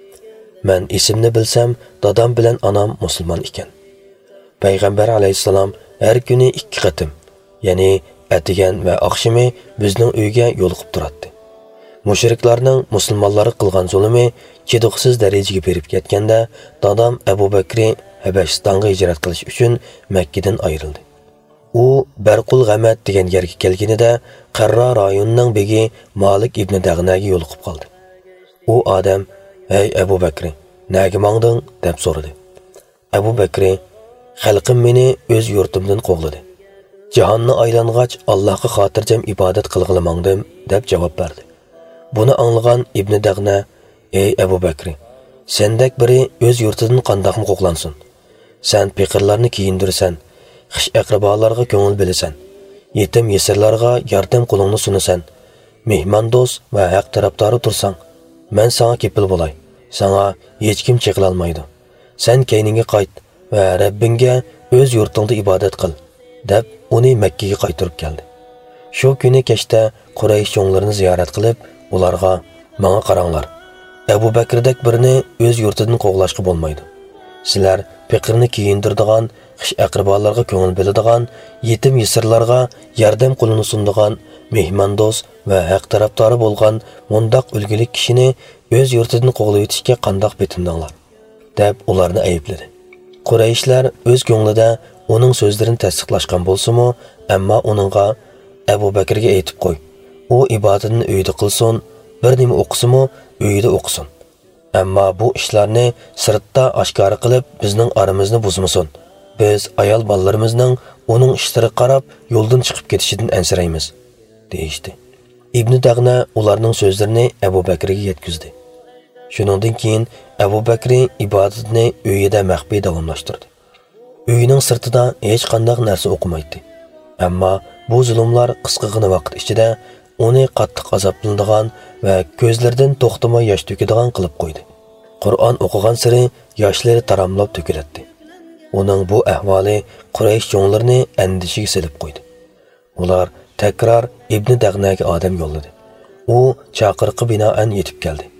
Men esimni bilsam, dadam bilan onam musulmon ekan. Payg'ambar alayhisalom har kuni 2 qatim, ya'ni atigan va oqshimi bizning uyga yo'liqib turadi. Mushriklarning musulmonlarga qilgan zulmi chidiqsiz darajaga berib ketganda, dadam Abu Bakri Habashistonga hijrat qilish uchun Makka dan ayrildi. U Barqul G'amat degan yerga kelganida Qarra rayonining begi Malik ibn Dag'naga yo'liqib qoldi. U odam: "Ey Abu Bakri, nega mangding?" deb so'radi. Abu Bakri: "Xalqim meni o'z yurtimdan qo'g'ladi. Jahonni aylang'ach Allohga xotirjam ibodat qilg'ili mangdim" deb javob berdi. Buni anglagan Ibn Dag'na: "Ey Abu Bakri, sendek biri o'z yurtidan qandoqmi qo'g'lansin? Sen piqirlarni kiyindirsan, xish aqrabolarga ko'ngil bilasan, yetim yesirlarga yordam qo'lingni sunasan, mehmon do'st va haq tarafdori tursan, men sana kepil bo'lay. Sana hech kim chekila olmaydi. Sen keyninga qayt va Rabbingga o'z yurtingda ibodat qil" deb uni Makka ga qaytarib keldi. Shu kuni kechda Quraysh cho'nglarini ziyorat qilib, ularga: "Menga qaranglar. Abu Bakrdek birini o'z yurtidan qo'g'lashga bo'lmaydi. Sizlar piqirni kiyindirdigan, xish aqrabolarga ko'ngil biladigan, yetim yesirlarga yordam qo'lini sundigan, mehmon do'st va haq tarafdori bo'lgan mundaq ulgulik kishini o'z yurtidan qo'g'lab o'tishga qandoq betindinglar?" deb ularni aybladi. Qurayshlar o'z ko'nglida uning so'zlarini tasdiqlashgan bo'lsa-mu, ammo uningga: "Abu Bakrga aytib qo'y, u ibodatini uyda qilsin, bir nima o'qisin-mu, uyda o'qisin. Ammo bu ishlarni sirtda oshkora qilib bizning aramizni buzmasin. Biz ayol bolalarimizning uning ishlariga qarab yo'ldan chiqib ketishidan ansiraymiz" deyishdi. Ibn Dag'na ularning so'zlarini Abu Bakrga yetkazdi. Shuningdan keyin Abu Bakri ibodatini uyida maxfiy davomlashtirdi. Uyining sirtida hech qanday narsa o'qimaydi. Ammo bu zulmlar qisqagina vaqt ichida uni qattiq azoblanadigan va ko'zlaridan to'xtamay yosh to'kadigan qilib qo'ydi. Qur'on o'qigan sari yoshlari taramlab to'kiladi. Uning bu ahvoli Quraysh cho'nglarini andishiga selib qo'ydi. Ular takror Ibn Dag'naga odam yo'lladi. U chaqiriqqa binoan yetib keldi.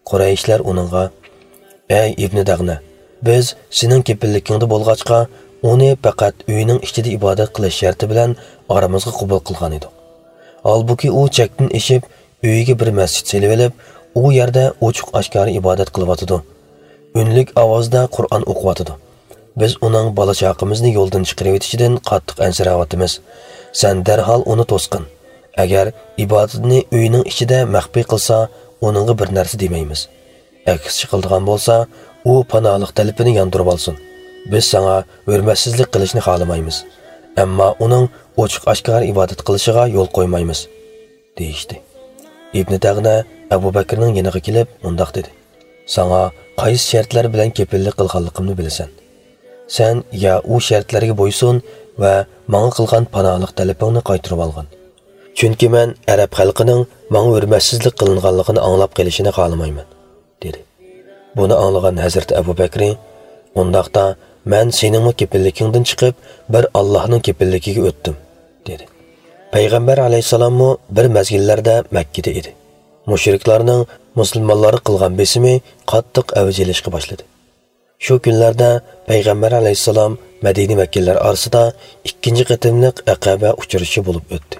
Qurayishlar uningga: "Ey Ibn Dag'na, biz sening kepilligingda bo'lg'achqa, uni faqat uyining ichida ibodat qilish sharti bilan oramizga qabul qilgan edik. Halbuki u chekdan eshib, uyiga bir masjid selib olib, u yerda ochiq-oshkora ibodat qilyotidi. Unlik ovozda Qur'on o'qiyotidi. Biz uning bola-chaqamizni yo'ldan chiqarib etishidan qattiq ansirayotimiz. Sen darhol uni to'sqin. Agar ibodatni uyining ichida maxfiy qilsa, uningga bir narsa demaymiz. Aksi qildigan bo'lsa, u panohlik talabini yondirib olsin. Biz sana hurmatsizlik qilishni xohlamaymiz. Ammo uning ochiq-oshkora ibodat qilishiga yo'l qo'ymaymiz", deyishdi. Ibn Dag'na Abu Bakrning yoniga kelib, undaq dedi: "Sana qaysi shartlar bilan kepillik qilganligimni bilasan. Sen ya u shartlarga bo'ysun va menga qilgan panohlik talabingni qaytarib olgin. Chunki men arab xalqining menga hurmatsizlik qilinganligini anglab qolishini xohlamayman", dedi. Buni anglagan Hazrat Abu Bakr: "Undaqda men sening kepilligingdan chiqib, bir Allohning kepilligiga o'tdim", dedi. Payg'ambar alayhisalom bir mazgillarda Makkada edi. Mushriklarning musulmonlarga qilgan besimi qattiq avjilishga boshladi. Shu kunlarda Payg'ambar alayhisalom Madina vakillar orasida ikkinchi qatimliq Aqaba uchrashuvi bo'lib o'tdi.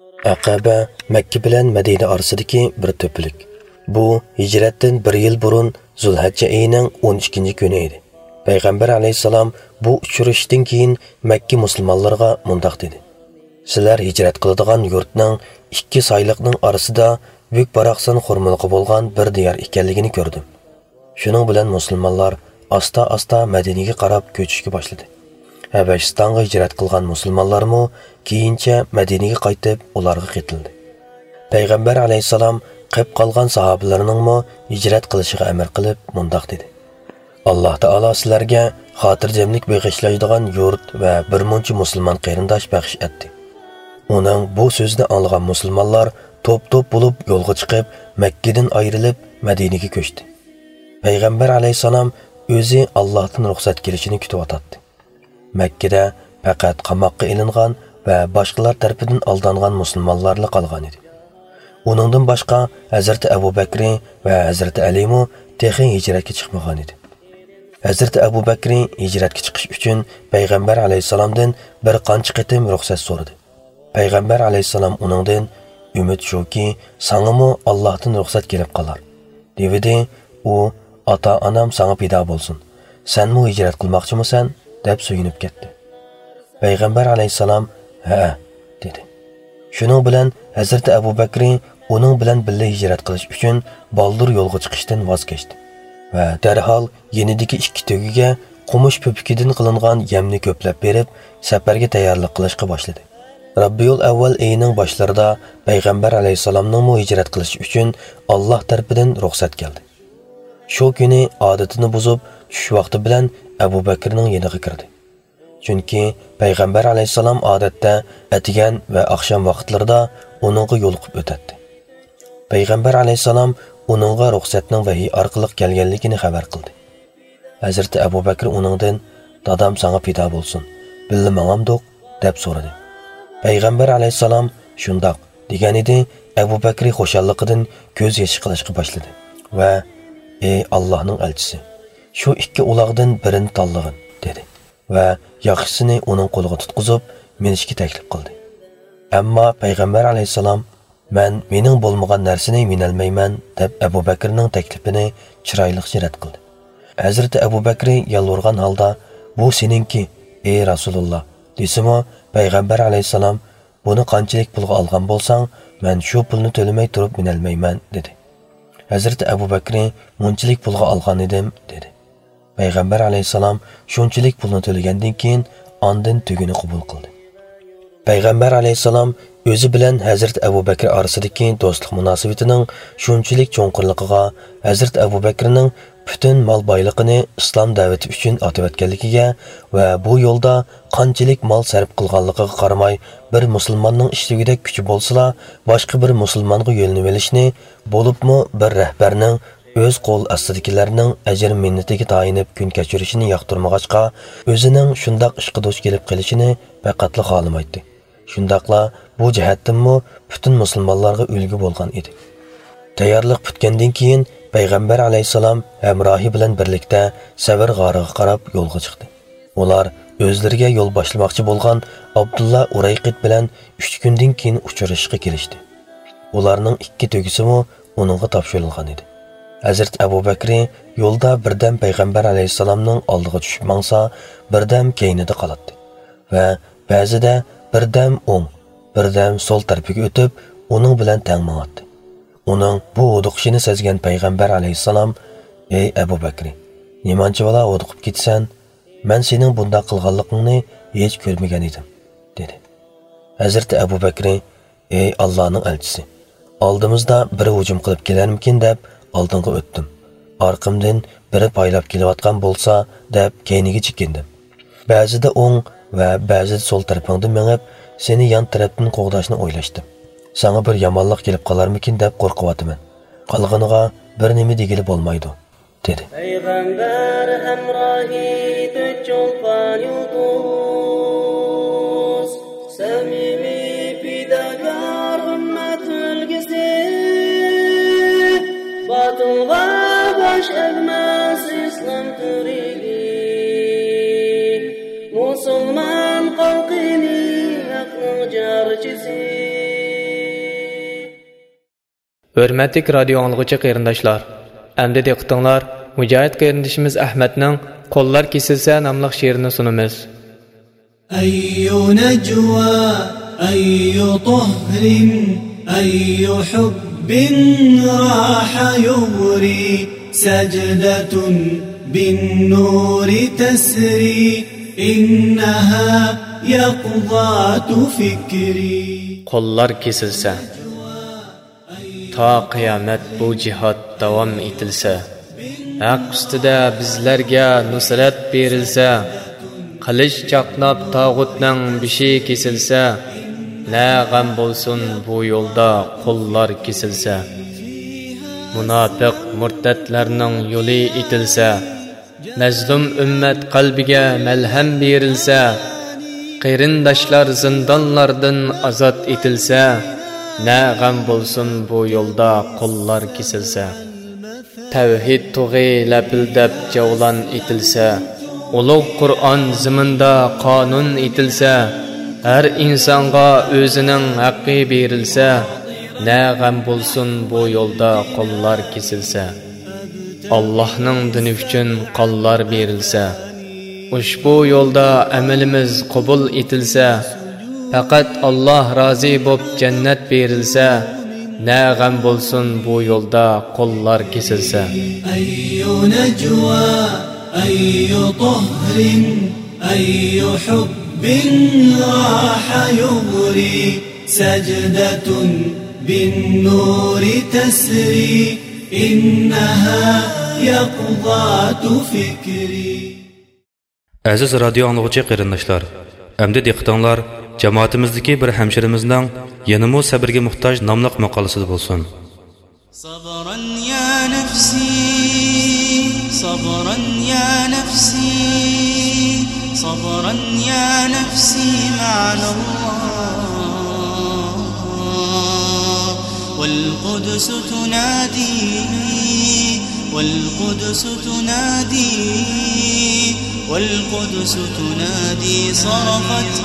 Aqaba Makka bilan Madina orasidagi bir to'pilik. Bu hijratdan 1 yil burun Zulhijja oyining 12 kuni edi. Payg'ambar alayhisalom bu uchrashuvdan keyin Makka musulmonlarga mundaq dedi: "Sizlar hijrat qiladigan yurtning 2 sayliqning orasida büyük baraqsan xurmulqi bo'lgan bir diyar ekanligini ko'rdim." Shuning bilan musulmonlar asta-asta Madinaga qarab ko'chishga boshladi. Habashistonga hijrat qilgan musulmonlarmo keyincha Madinaga qaytib ularga qo'shildi. Payg'ambar alayhisalom qilib qolgan sahobalarningmo hijrat qilishiga amr qilib mundaq dedi: "Alloh taolo sizlarga xotirjamlik bag'ishlaydigan yurt va bir muncha musulmon qarindosh baxsh etdi." Uning bu so'zni anglagan musulmonlar top-top bo'lib yo'lga chiqib, Makkadan ayrilib Madinaga ko'chdi. Payg'ambar alayhisalom o'zi Allohdan ruxsat kelishini kutib Makkada faqat qamoqqa ilingan va boshqalar tarafidan aldangan musulmonlarla qolgan edi. Uningdan boshqa Hazrat Abu Bakr va Hazrat Ali mo texin hijratga chiqmagan edi. Hazrat Abu Bakr hijratga chiqish uchun Payg'ambar alayhisalomdan bir qancha qatim ruxsat so'radi. Payg'ambar alayhisalom uningdan: "Umid shuki, sangamo Allohdan ruxsat kelib qolar", dedi. U: "Ota-onam sanga fido bo'lsin. Senmi hijrat qilmoqchimisan?" deb suyunib ketdi. Payg'ambar alayhisalom: "Ha", dedi. Shuning bilan Hazrat Abu Bakr uning bilan birga hijrat qilish uchun baldur yo'lga chiqishdan voz kechdi va darhol yenidagi 2 to'giga qumush po'pikidan qilingan yemni ko'plab berib, safarga tayyorlik qilishga boshladi. Rabbiyul avval oyining boshlarida Payg'ambar alayhisalomning hijrat qilish uchun Alloh tarafidan ruxsat keldi. Shu kuni odatini buzib, tush vaqti bilan Abu Bakrning yoniga kirdi. Chunki Payg'ambar alayhisalom odatda atigan va oqshom vaqtlarida uningga yo'liqib o'tadi. Payg'ambar alayhisalom uningga ruxsatning vahiy orqali kelganligini xabar qildi. Hazrat Abu Bakr uningdan: "Dadam sanga fido bo'lsin, billa mengamdoq", deb so'radi. Payg'ambar alayhisalom shundoq degan edi. Abu Bakr xo'shalligidan ko'z yoshi qilishga boshladi va: "Ey Allohning elchisi, shu 2 uloqdan birini tanlagin", dedi va yaxshisini uning qo'liga tutqizib, minishga taklif qildi. Ammo Payg'ambar alayhisalom: "Mening bo'lmagan narsani minalmayman", deb Abu Bakrning taklifini chiroyli rad qildi. Hazrat Abu Bakr yalvorgan holda: "Bu seningki, ey Rasululloh", desimi, Payg'ambar alayhisalom: "Buni qanchalik pulga olgan bo'lsang, men shu pulni to'lamay turib minalmayman", dedi. Hazrat Abu Bakr: "Munchalik pulga olgan edim", dedi. Payg'ambar alayhisalom shunchalik pulni to'lagandan keyin ondan tugini qabul qildi. Payg'ambar alayhisalom o'zi bilan Hazrat Abu Bakr orasidagi do'stlik munosabatining shunchalik cho'nqirligiga, Hazrat Abu Bakrning butun mol boyligini islom da'vati uchun otib o'tganligiga va bu yo'lda qanchalik mol sarf qilganligiga qaramay, bir musulmonning ishligida kuchi bo'lsa, boshqa bir musulmonga yo'lini olishni, bo'libmi bir rahbarning o'z qo'l ostidagilarning ajr minnatiga tayinib kun kechirishini yoqtirmag'achqa, o'zining shundoq ishga duch kelib qolishini faqatli xohlamaydi. Shundaqla bu jihatdanmi butun musulmonlarga ulgu bo'lgan edi. Tayyorlik bitgandan keyin payg'ambar alayhissalom hamrohi bilan birlikda Savr g'origa qarab yo'lga chiqdi. Ular o'zlariga yo'l boshlamoqchi bo'lgan Abdulla Urayqit bilan 3 kundan keyin uchrashishga kelishdi. Ularning ikki tugisimi uningga topshirilgan edi. Hazrat Abu Bakr yo'lda birdan payg'ambar alayhissalomning oldiga tushib mangsa, birdan keynida qoladi va ba'zida birdan o'ng, birdan so'l tarafiga o'tib, uning bilan teng mangadi. Uning bu o'diqishini sezgan payg'ambar alayhissalom: "Ey Abu Bakr, nemancha bola o'diqib ketsan? Men sening bunda qilganligingni hech ko'rmagan edim", dedi. Hazrat Abu Bakr: "Ey Allohning elchisi, oldimizda biri hujum qilib kelarmikin deb oldinga o'tdim. Orqamdan biri paylab kelayotgan bo'lsa deb keyniga chekindim. Ba'zida o'ng va ba'zida so'l tarafingdan mengib, seni yon tarafdan qo'g'dashni o'ylashdim. Sana bir yomonlik kelib qolarmikin deb qo'rqyapman. Qolganiga bir nima degili bo'lmaydi", dedi. Payg'ambar hamrohi to'cholpan yulduz, samimiy fidakor ummat ulgisi, batulga bosh egmas islom turigi, musulmon xalqining haqning jarchisi. Hörmətli radio anlıqçı qeyrindaşlar, əmdə diqqətinizlər Mücahid qeyrindişimiz Ahmedning "Qo'llar kesilsa" nomli she'rini sunamiz. Ayyu najwa, ayyu tahrin, ayyu hubbin raha yughri, sajdatun bin nuri tasri, innaha yaqdatu fikri. Qo'llar kesilsa, ta qiyomat bu jihad davom etilsa, haq ustida bizlarga nusrat berilsa, qilich chaqnab tog'utning bishi kesilsa, na g'am bo'lsin bu yo'lda qo'llar kesilsa, munofiq murtadlarning yo'li etilsa, mazlum ummat qalbiga malham berilsa, qarindoshlar zindonlardan ozod etilsa, na g'am bo'lsin bu yo'lda qo'llar kesilsa, tavhid tug'i lapildab javlon etilsa, ulug' Qur'on ziminda qonun etilsa, har insonga o'zining haqqi berilsa, na g'am bo'lsin bu yo'lda qo'llar kesilsa, Allohning dini uchun qonlar berilsa, ushbu yo'lda amalimiz qabul etilsa, faqat Alloh rozi bo'lib jannat berilsa, na g'am bo'lsin bu yo'lda qo'llar kesilsa. Ayyu najwa, ayyu tahrin, ayyu hubbin raha yughri, sajdatun bin nuri tasri, innaha yaqdatu fikri. Aziz radio anlıqçı qeyrindaşlar, əmdə diqqətinizlər jamoatimizdagi bir hamshirimizning yanımı sabrga muhtoj nomli maqolasida bo'lsin. Sabran ya nafsi, sabran ya nafsi, sabran ya nafsi ma'allah, wal qudus tunadi, wal qudus tunadi, wal qudus tunadi, sarafat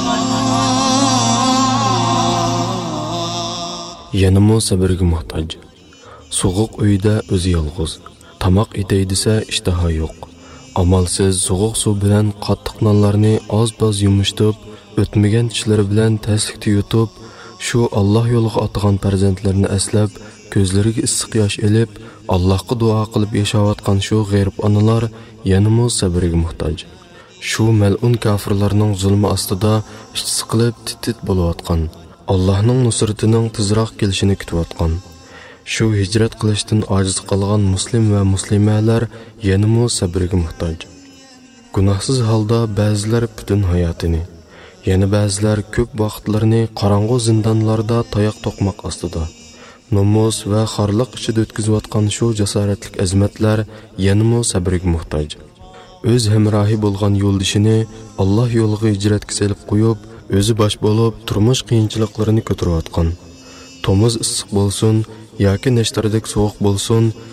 Yanımı sabrga muhtoj. Soğuq uyda o'zi yolg'iz. Tamoq etay desa ishtaha yo'q. Amalsiz soğuq suv bilan qattiq nonlarni oz-oz yumishtirib, o'tmagan tishlari bilan taslikda yutib, shu Alloh yo'liga otgan farzandlarini aslab, ko'zlariga issiq yosh elib, Allohga duo qilib yashayotgan shu g'ayib onalar yanımı sabrga muhtoj. Shu mal'un kafirlarning zulmi ostida ish siqilib tit-tit bo'layotgan, Allohning nusratining tezroq kelishini kutayotgan, shu hijrat qilishdan ojiz qolgan muslim va muslimalar yanımı sabrga muhtoj. Gunohsiz holda ba'zilar butun hayotini, yana ba'zilar ko'p vaqtlarini qorong'u zindonlarda tayoq to'qmoq ostida, nomus va xorliq ichida o'tkazayotgan shu jasoratli azmatlar yanımı sabrga muhtoj. O'z hamrohi bo'lgan yo'ldishini Alloh yo'liga hijratga selib qo'yib, o'zi bosh bo'lib turmush qiyinchiliklarini ko'tarayotgan, to'miz issiq bo'lsin yoki nashtardek sovuq bo'lsin,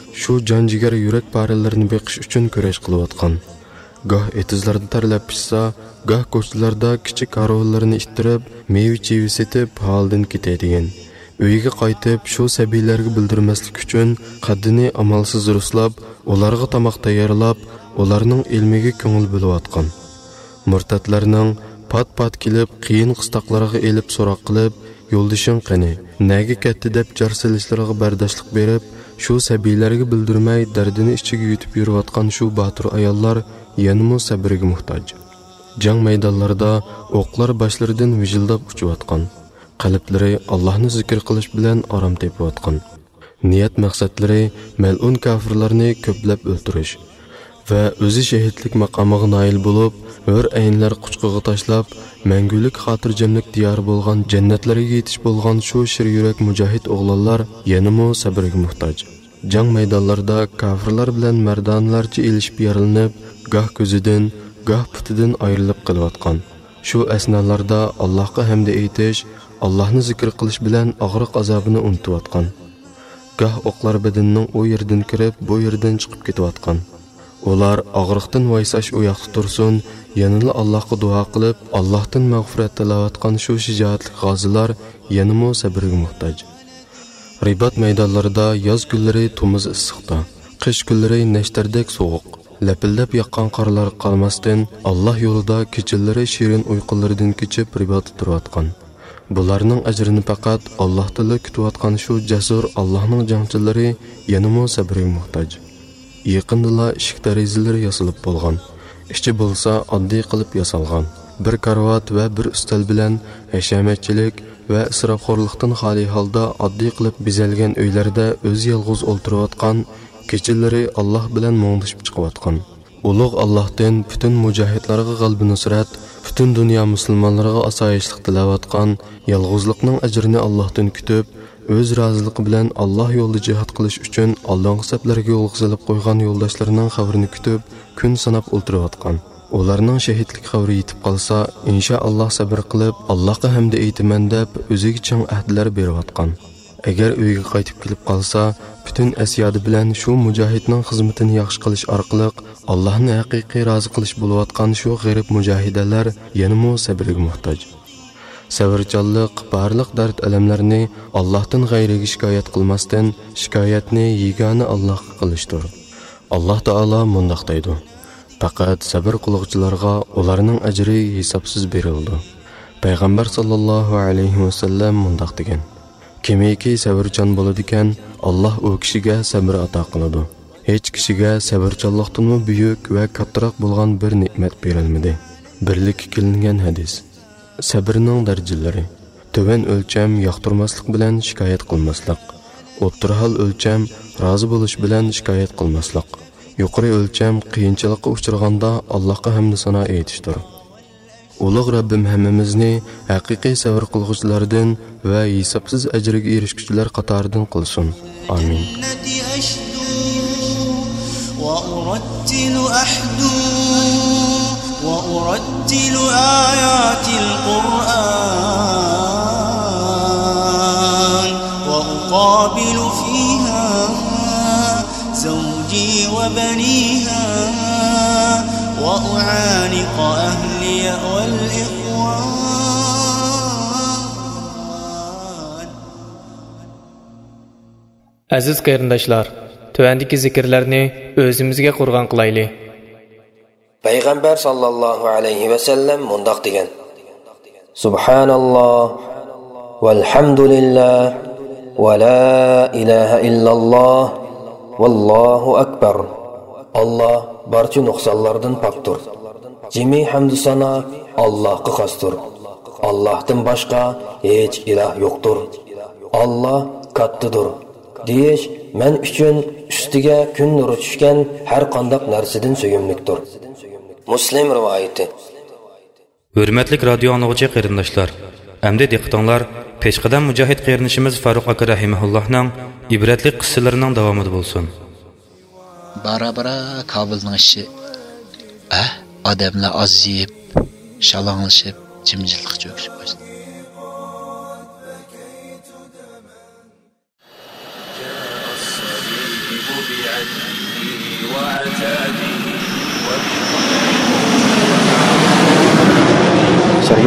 shu janjigar yurak paralarini beqish uchun kurash qilayotgan. Goh etizlarda tarlab pishsa, goh ko'chalarda kichik karvonlarni ittirib, meva-cheva setib holdan ketadigan. Uyga qaytib, shu sabiylarga bildirmaslik uchun qaddini amalsiz ruslab, ularga tamoq tayyorlab, ularning ilmiga ko'ngil bo'layotgan. Murtatlarning pat-pat kelib, qiyin qistoqlarga elib so'roq qilib, yo'ldishing qani, nega ketdi deb jar silishlariga bardoshlik berib, shu sabiylarga bildirmay dardini ichiga yutib yurayotgan shu botir ayollar yanımı sabrga muhtoj. Jang maydonlarida o'qlar boshlaridan vijildab uchayotgan. Qalblari Allohni zikr qilish bilan orom tepayotgan. Niyat maqsadlari mal'un kofirlarni ko'plab o'ldirish va o'zi shahidlik maqomiga noil bo'lib, hur aynlar quchqiga tashlab, mangulik xotirjamlik diyori bo'lgan jannatlarga yetish bo'lgan shu shir yurak mujohid o'g'lonlar yanımı sabrga muhtoj. Jang maydonlarida kofirlar bilan mardonlarcha elishib yaralinib, goh ko'zidan, goh putidan ayrilib qilayotgan. Shu asnalarda Allohga hamd aytish, Allohni zikr qilish bilan og'riq azobini unutayotgan. Goh o'qlar badanining u yerdan kirib, bu yerdan chiqib ketayotgan. Ular og'riqdan vaysash u yoqda tursin, yanada Allohga duo qilib, Allohdan mag'firat tilayotgan shu shijoatli g'ozilar yanada sabrga muhtoj. Ribat maydonlarida yoz kunlari tumuz issiqda, qish kunlari nashtardek sovuq, lapillab yoqqan qorlar qalmasdan Alloh yo'lida kechalari shirin uyqulardan kechib ribat turayotgan. Bularning ajrini faqat Alloh taolo kutayotgan shu jasur Allohning jangchilari yanada sabrga muhtoj. Yaqindala ishik derazalari yasalib bo'lgan. Ichi bo'lsa oddiy qilib yasalgan. Bir karvat va bir ustal bilan hashamatchilik va isrofxo'rlikdan xoli holda oddiy qilib bezalgan uylarda o'z yolg'iz o'ltirayotgan, kechalari Alloh bilan mo'ngdishib chiqayotgan. Ulug' Allohdan butun mujohidlarga g'alaba nusrat, butun dunyo musulmonlariga osoyishlik tilayotgan, yolg'izlikning ajrini Allohdan kutib, o'z roziligi bilan Alloh yo'lida jihad qilish uchun Allohning saflariga yo'l qilib qo'ygan yo'ldoshlarining xabarini kutib, kun sanab o'ltirayotgan. Ularning shahidlik xabari yetib qolsa, inshaalloh sabr qilib, Allohga hamd aytaman deb o'ziga chang ahdlar berayotgan. Agar uyga qaytib kelib qolsa, butun asyodi bilan shu mujohidning xizmatini yaxshi qilish orqali Allohni haqiqiy rozi qilish bo'layotgan shu g'arib mujohidalar yanada sabrga muhtoj. Savrchanlik, barliq dard alamlarni Allohdan g'ayriga shikoyat qilmasdan, shikoyatni yegona Allohga qilishdir. Alloh taolo mundoq deydi: Faqat sabr qiluvchilarga ularning ajri hisobsiz berildi. Payg'ambar sallallohu alayhi va sallam mundoq degan: Kimiki sabrchan bo'ladigan, Alloh u kishiga sabr ato qiladi. Hech kishiga sabrchanlikdan buyuk va kattaroq bo'lgan bir ne'mat berilmadi. Birlik qilingan hadis. Sabrning darajalari: Tuvan o'lcham yoqtirmaslik bilan shikoyat qilmaslik, o'rtahol o'lcham rozi bo'lish bilan shikoyat qilmaslik, yuqori o'lcham qiyinchilikqa uchraganda Allohga hamd sano aytishdir. Ulug' Rabbim hammamizni haqiqiy sabr qilguvchilardan va hisobsiz ajriga erishuvchilar qatoridan qilsin. Amin. وأرتل آيات القرآن وأقابل فيها زوجي وبنيها وأعانق أهلي والإخوان. Aziz qarindoshlar, tövəndiki zikirlərni özümüzə qurğan qılaylı. Peygamber sallallahu aleyhi ve sellem mundaq degan: Subhanallah velhamdülillah ve la ilahe illallah vallahu akbar. Allah barcha nuqsonlardan poktur. Jami hamd sana Allohga xosdir. Allohdan boshqa hech iloh yo'qdir. Allah kattadir. Deyish men uchun ustiga kun nuri tushgan har qanday narsadan so'yimlikdir. Muslim rivoyati. Hurmatli radio anglag'uchi qarindoshlar, endi diqqatinglar peshqadam mujohid qarindoshimiz Faruq aka rahimahullohning ibratli qissalarining davomida bo'lsin. Bara Kabulning ishi odamlar oziyib, shalonglashib, jimjitlik cho'kishib boshladi.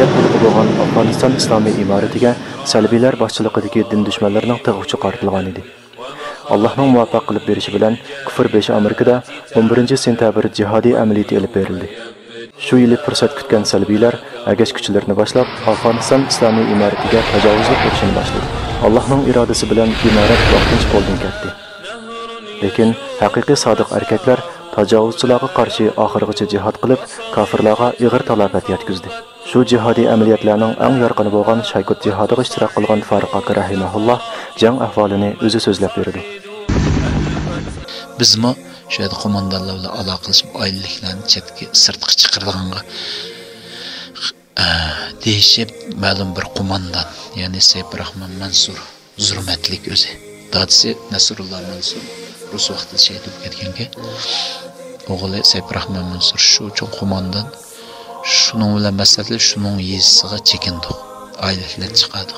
Amaliyat bo'lib bo'lgan Afg'oniston islomiy imoratiga salbiylar boshchiligidagi din dushmanlarining tig'ichi qartilgan edi. Allohning muvaffaq qilib berishi bilan kufr beshi Amerikada 11-sentabr jihodiy amaliyati olib berildi. Shu yili fursat kutgan salbiylar agash kuchlarini boshlab Afg'oniston islomiy imoratiga tajovuzlik qilishni boshladi. Allohning irodasi bilan imorat vaqtincha qo'ldan ketdi. Lekin haqiqiy sodiq erkaklar tajovuzchilarga qarshi oxirgacha jihad qilib, kofirlarga ig'ir talafot yetkazdi. Shu jihodiy amaliyotlarning eng yorqini bo'lgan Shaykut jihodiga ishtirok qilgan Faruq aka rahimahulloh jang ahvolini o'zi so'zlab berdi. Bizmi shu yerda qo'mondonlar bilan aloqa qilib oyliklarni chetga sirtqa chiqarganga deyishib ma'lum bir qo'mondon, ya'ni Sayfurahmon Mansur zurmatlik o'zi. Dadisi Nasrulloh Mansur Rus vaqtida shahid bo'lib ketganga o'g'li Sayfurahmon Mansur shu uchun qo'mondon shuning bilan maslahatlashib shuning yesiga chekindi. Oyliklar chiqadi.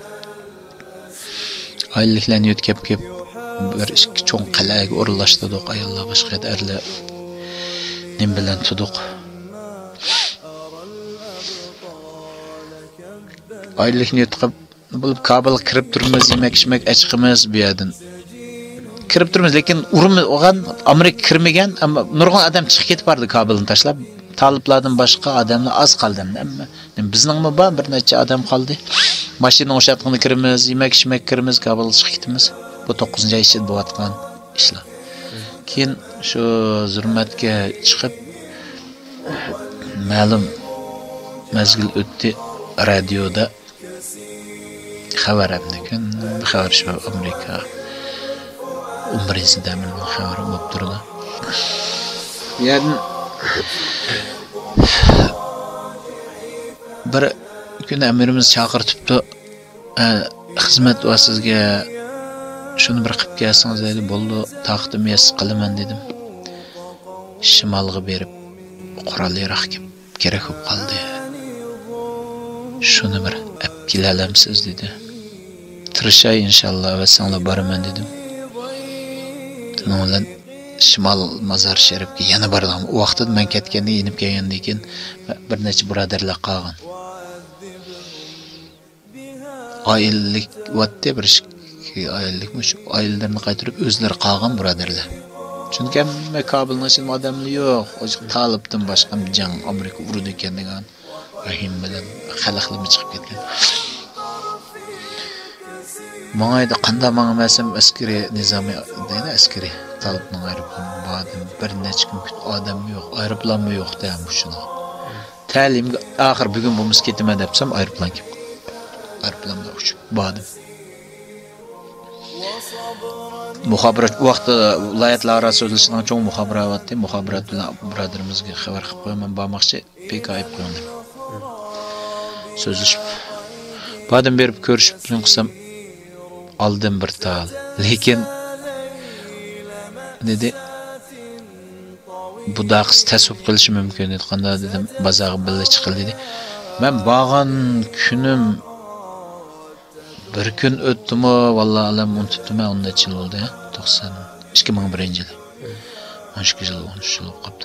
Oyliklarni yo'tkab kelib bir ikki cho'ng qal'aga o'rinlashtirdik. Ayollar boshqa erlar nim bilan tuduq. Oylikni yo'tkab bo'lib Kabul kirib turmiz, yemak-ichmak achqimiz bu yerdan. Kirib turmiz, lekin urimiz olgan Amerika kirmagan, ammo nurg'on odam chiqib ketib bordi Kabulni tashlab. Taliblardan boshqa odamlar oz qoldi. Ammo bizningmi bor bir necha odam qoldi. Mashina o'shatqini kiramiz, yemak-ichmak kiramiz, Kabulga chiqib ketamiz. Bu 9-oy ichida bo'layotgan ishlar. Keyin shu zurmatga chiqib ma'lum mazgil o'tdi radioda xabar amnikin xabar shu Amerika umrisida men xabar bo'lib turdi. Yani bir kun amirimiz chaqirtibdi, xizmat va sizga shuni bir qilib kelsangiz dedi, bo'ldi, taqdim yas qilaman dedim. Shimolga berib qurolliroq kerak bo'lib qoldi. Shuni bir olib kelalamsiz dedi. Tirishay inshaalloh va senlar boraman dedim. Tunolan Shimol Mazar Sharifga yana bordim. U vaqtda men ketganda yenib kelgandan keyin bir necha birodarlar qolgan. Oylik vatda bir oylikmi shu oylarni qaytirib o'zlari qolgan birodarlar. Chunki men Kabulning ichida odamlar yo'q. Ochiq talibdan boshqa jang Amerika urdi ekan degan vahim bilan xalaqlimi chiqib ketgan. Mangayda qanday mangamasam askari nizomiy deydi, askari talibning aeroplan bordim. Bir necha kun odam yo'q, aeroplanmi yo'q deyam shuni. Ta'limga oxir bugun bu ketaman debsam aeroplan kelib. Aeroplanda uchib bordim. Muxobirat vaqtda viloyatlar so'zlashidan cho'ng muxobiratdi. Muxobirat bilan birodarimizga xabar qilib qo'yaman, bormoqchi PK ayib qo'ydim. So'zlashib bordim, berib ko'rishib qilsam aldım bir tal. Lekin dedi bu daqs tasvip qilishi mumkin edi. Qanday dedim, bazog'i billa chiqil dedi. Men borgan kunim bir kun o'tdimi, vallahi alam unutdim, unda yil bo'ldi, 2001-yil. 12 yil, 13 yil qoldi.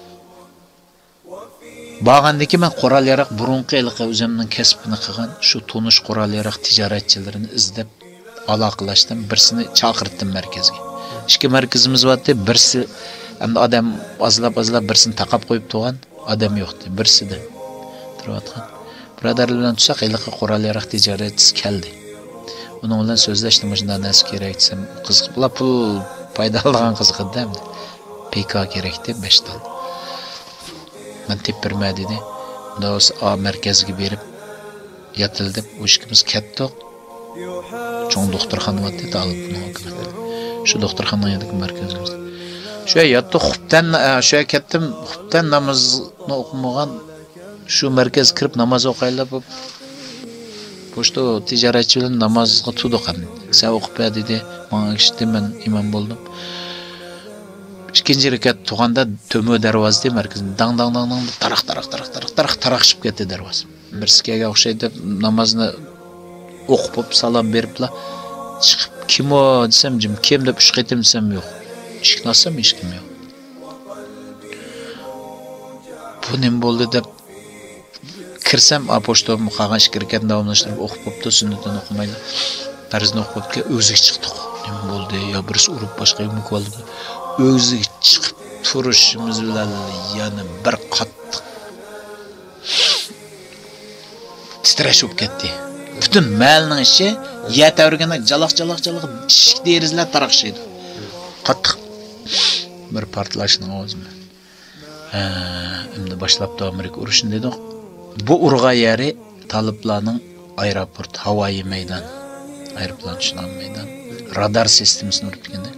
Borgandaki men qurol-yarog' burunqi o'zimning kasbini qilgan shu tonish qurol-yarog' tijoratchilarini izlab aloqalashdim, birsini chaqirtdim markazga. Ikki markazimiz bordi, birsi endi odam azlab birsini taqab qo'yib turgan, odam yo'qdi, birsida turayotgan. Birodarlar bilan tushaq, iliqi qurol-yarog' tijoratchisi keldi. Uning bilan so'zlashdim, shunday narsa kerak desam, qiziq bular pul foydalagan qiziqdi. PK kerak deb 5 tal. Men tepirma dedi. Unda markazga berib yotildi, o'shimiz ketdik. Cho'ng doktorxona var dedi, alibni hokimiyati. Shu doktorxonaga yedik markazimizda. Shu yotdi, xubdan shu ketdim, xubdan namozni o'qimagan shu markaz kirib namoz o'qaylar bo'lib pochta tijoratchilar namozga turdiqan. Sen o'qib ber dedi. Men eshitdim, men imom bo'ldim. İkinci rekat tuğanda tömö darvozda markaz dang taraqshib ketdi darvoz. Birsiga o'xshaydi, namozni o'qib salom beribla chiqib kim o desam, kim deb ish qitim desam yo'q. Eshikni ochsam hech kim yo'q. Bu nim bo'ldi deb kirsam pochtamni qog'oz kirgan davomlashtirib o'qib bo'pti, sunnatni o'qimaydi. Farzni o'qib bo'pti, o'ziga chiqdik. Nima bo'ldi? Yo birisi urib boshqa yomon qoldi. O'ziga chiqib turishimiz bilan yana bir qattiq titrash bo'lib ketdi. Butun malning ishi yataverganda jaloq ishik derizlar taraqshaydi. Qattiq bir portlashning ovozi. Endi boshlabdi Amerika urushini dedik. Bu urg'a yeri taliblarning aeroport, havoyi maydon, aeroplan tushgan maydon, radar sistemasini urib ketdi.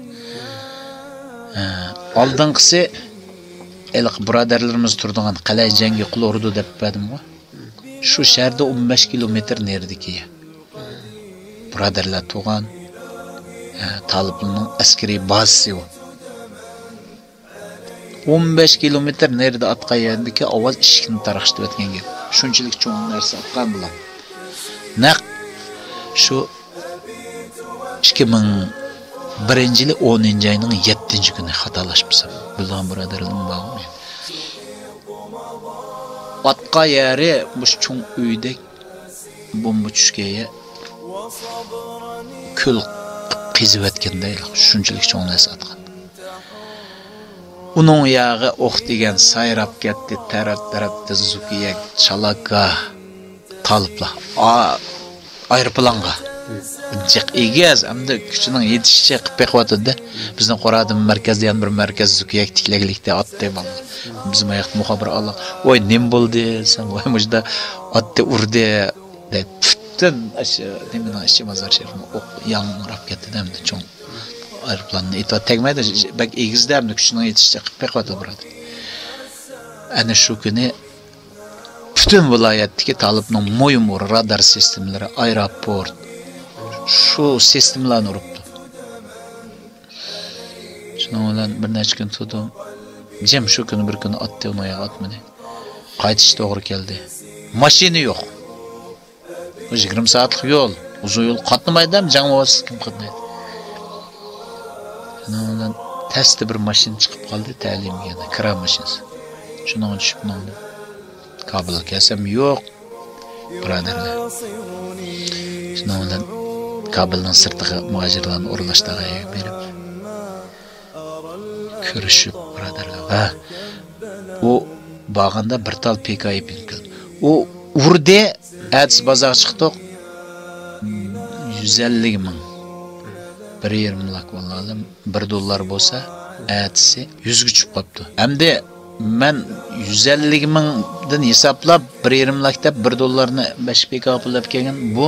Oldinqisi eliq birodarlarimiz turadigan qal'a jangi qul urdi deb berdim-ku. Shu shaharda 15 kilometr neridiki. Birodarlar tug'an taliblarning askariy bazasi bu. 15 kilometr nerida atqayandiki ovoz eshikni taraqshitib o'tgan gap. Shunchalik cho'ng narsa atqan bilan. Naq shu 2001-yil 10-oyning 7-kuni xatolashibsam, bilgan birodarlarim bormi? Atqa yeri bu cho'ng uyda bomba tushgaya kul qizib o'tganday, shunchalik cho'ng narsa atqan. Uning yog'i o'q degan sayrab ketdi, taraf-tarafda zukiyak, chalaka, taliblar. Aeroplanga. Jiq egaz, hamda kuchining yetishicha qilib qo'yatdi. Bizning Qoradim markazda ham bir markaz zukiyak tiklaglikda otdi balla. Bizim ayaqda muxabir Allah. Voy, nim bo'ldi? Sen voy mujda otdi urdi deb tutdan nimadan ishi mazar sherni o'q yangrab ketdi hamda cho'ng. Aeroplanni ito tegmaydi, bak egizda hamda kuchining yetishicha qilib qo'yatdi bo'ladi. Ana shu kuni butun viloyatdagi talibning mo'yinbur radar sistemlari, aeroport shu sistemlarni uribdi. Shuning bilan bir necha kun turdim. Jam shu kuni bir kun otdi, uni otmadi. Qaytish to'g'ri keldi. Mashina yo'q. 20 soatlik yo'l, uzun yo'l qatnamaydi, jangoz kim qatnaydi. Shuning bilan tasti bir mashina chiqib qoldi ta'limga, kira mashinasi. Shuning tushib noldi. Kabul kesem yo'q. Birodarlar. Shuning bilan Kabulning sirtiga muhojirlarni o'rlashdaga berib ko'rishib birodarlar va u bag'anda bir tal PKI pinkel. U urde ads bozor chiqdi. 150 ming. 1.20 lak vallahi $1 bo'lsa, atsi 100 ga tushib qopti. Hamda men 150 mingdan hisoblab 1.20 lak deb $1 5 PK pullab kelgan bu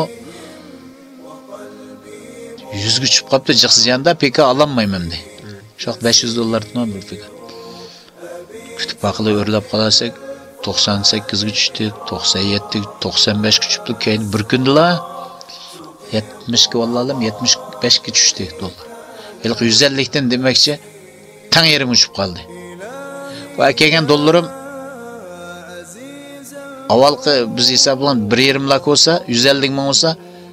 100 ga tushib qopti. Jiqsiyanda PK ololmayman de. Shoq $500 nima bir PK. Kutib baqila o'rlab qolasak 98 ga tushdi, 97, 95 ga tushibdi. Keyin bir kundala 70 ga vallahi 75 ga tushdi dollar. Ilq 150 dan demakchi tang yerim uçup qoldi. Va kelgan dollarim avvalgi biz hisoblan 1.20 lak bo'lsa, 150 ming bo'lsa,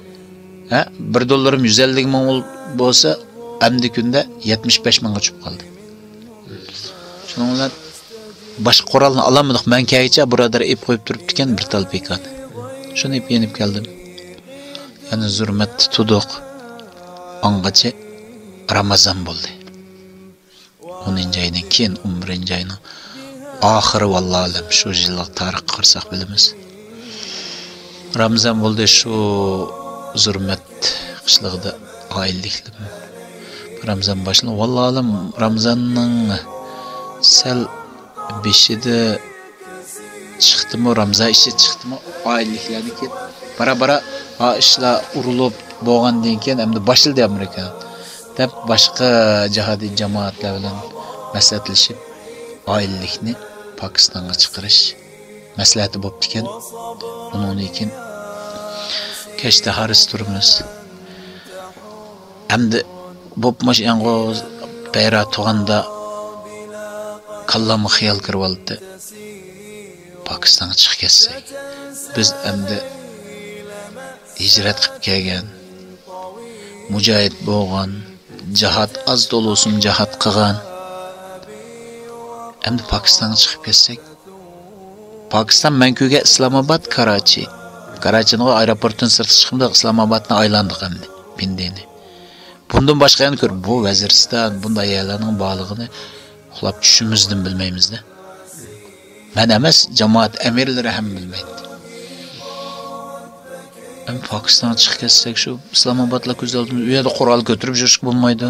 $1 150 ming bo'lsa, endi kunda 75 mingga tushib qoldi. Shuning bilan boshqa qurolni olamadik. Men kaycha birodar ep qo'yib turibdi ekan bir tal bekani. Shuni ep yenib keldim. Yana zurmat tuduq. Ongacha Ramazon bo'ldi. 10-oydan keyin 11-oyning oxiri vallahi shu yillik tarix qilsak bilamiz. Ramazon bo'ldi shu zurmat qishligida oylikli. Ramazon boshlanib vallahi Ramazonning sal beshida chiqdimi, Ramazon ishi chiqdimi, oyliklarniki bara-bara ishlar urilib bo'lgandan keyin endi boshildi Amerika deb boshqa jihodiy jamoatlar bilan maslahatlashib oylikni Pokistonga chiqarish maslahati bo'pti ekan. Undan keyin kechda haris turimiz. Endi bo'pmash yangoz bayroq tug'anda kallamga xiyol kirib oldi. Pokistonga chiqib ketsak, biz endi hijrat qilib kelgan, mujohid bo'lgan, jihad az dolusun jihad qilgan. Endi Pokistonga chiqib ketsak, Pakistan Mankuga Islamabad Karachi. Karachining aeroportdan sirti chiqimda Islamabadni aylandik endi. Bindini. Bundan boshqa yana ko'r bu Vaziriston bunday yerlarning borlig'ini uxlab tushimizdan bilmaymiz-da. Men emas, jamoat amirlari ham bilmaydi. Hem Pakistan'a chiqib ketsak shu Islamobodlar ko'z oldimizda u yerda qurol ko'tarib yurish bo'lmaydi.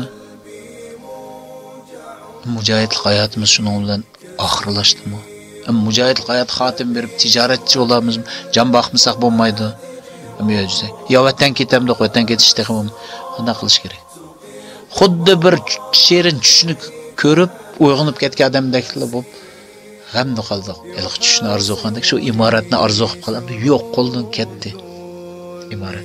Mujohidlik hayotimiz shuning bilan oxirlashdimi? Hem mujohidlik hayot xotim berib tijoratchi bo'lamizmi? Jon boqmasak bo'lmaydi. Yo vatan ketamdi, vatan ketishda ham qanday qilish kerak? Xuddi bir sherin tushni ko'rib uyg'onib ketgan odamdeklar bo'lib g'amda qoldik. Ilq tushni orzu qildik, shu imoratni orzu qilib qoldi, yo'q qo'ldan ketdi. İmaret.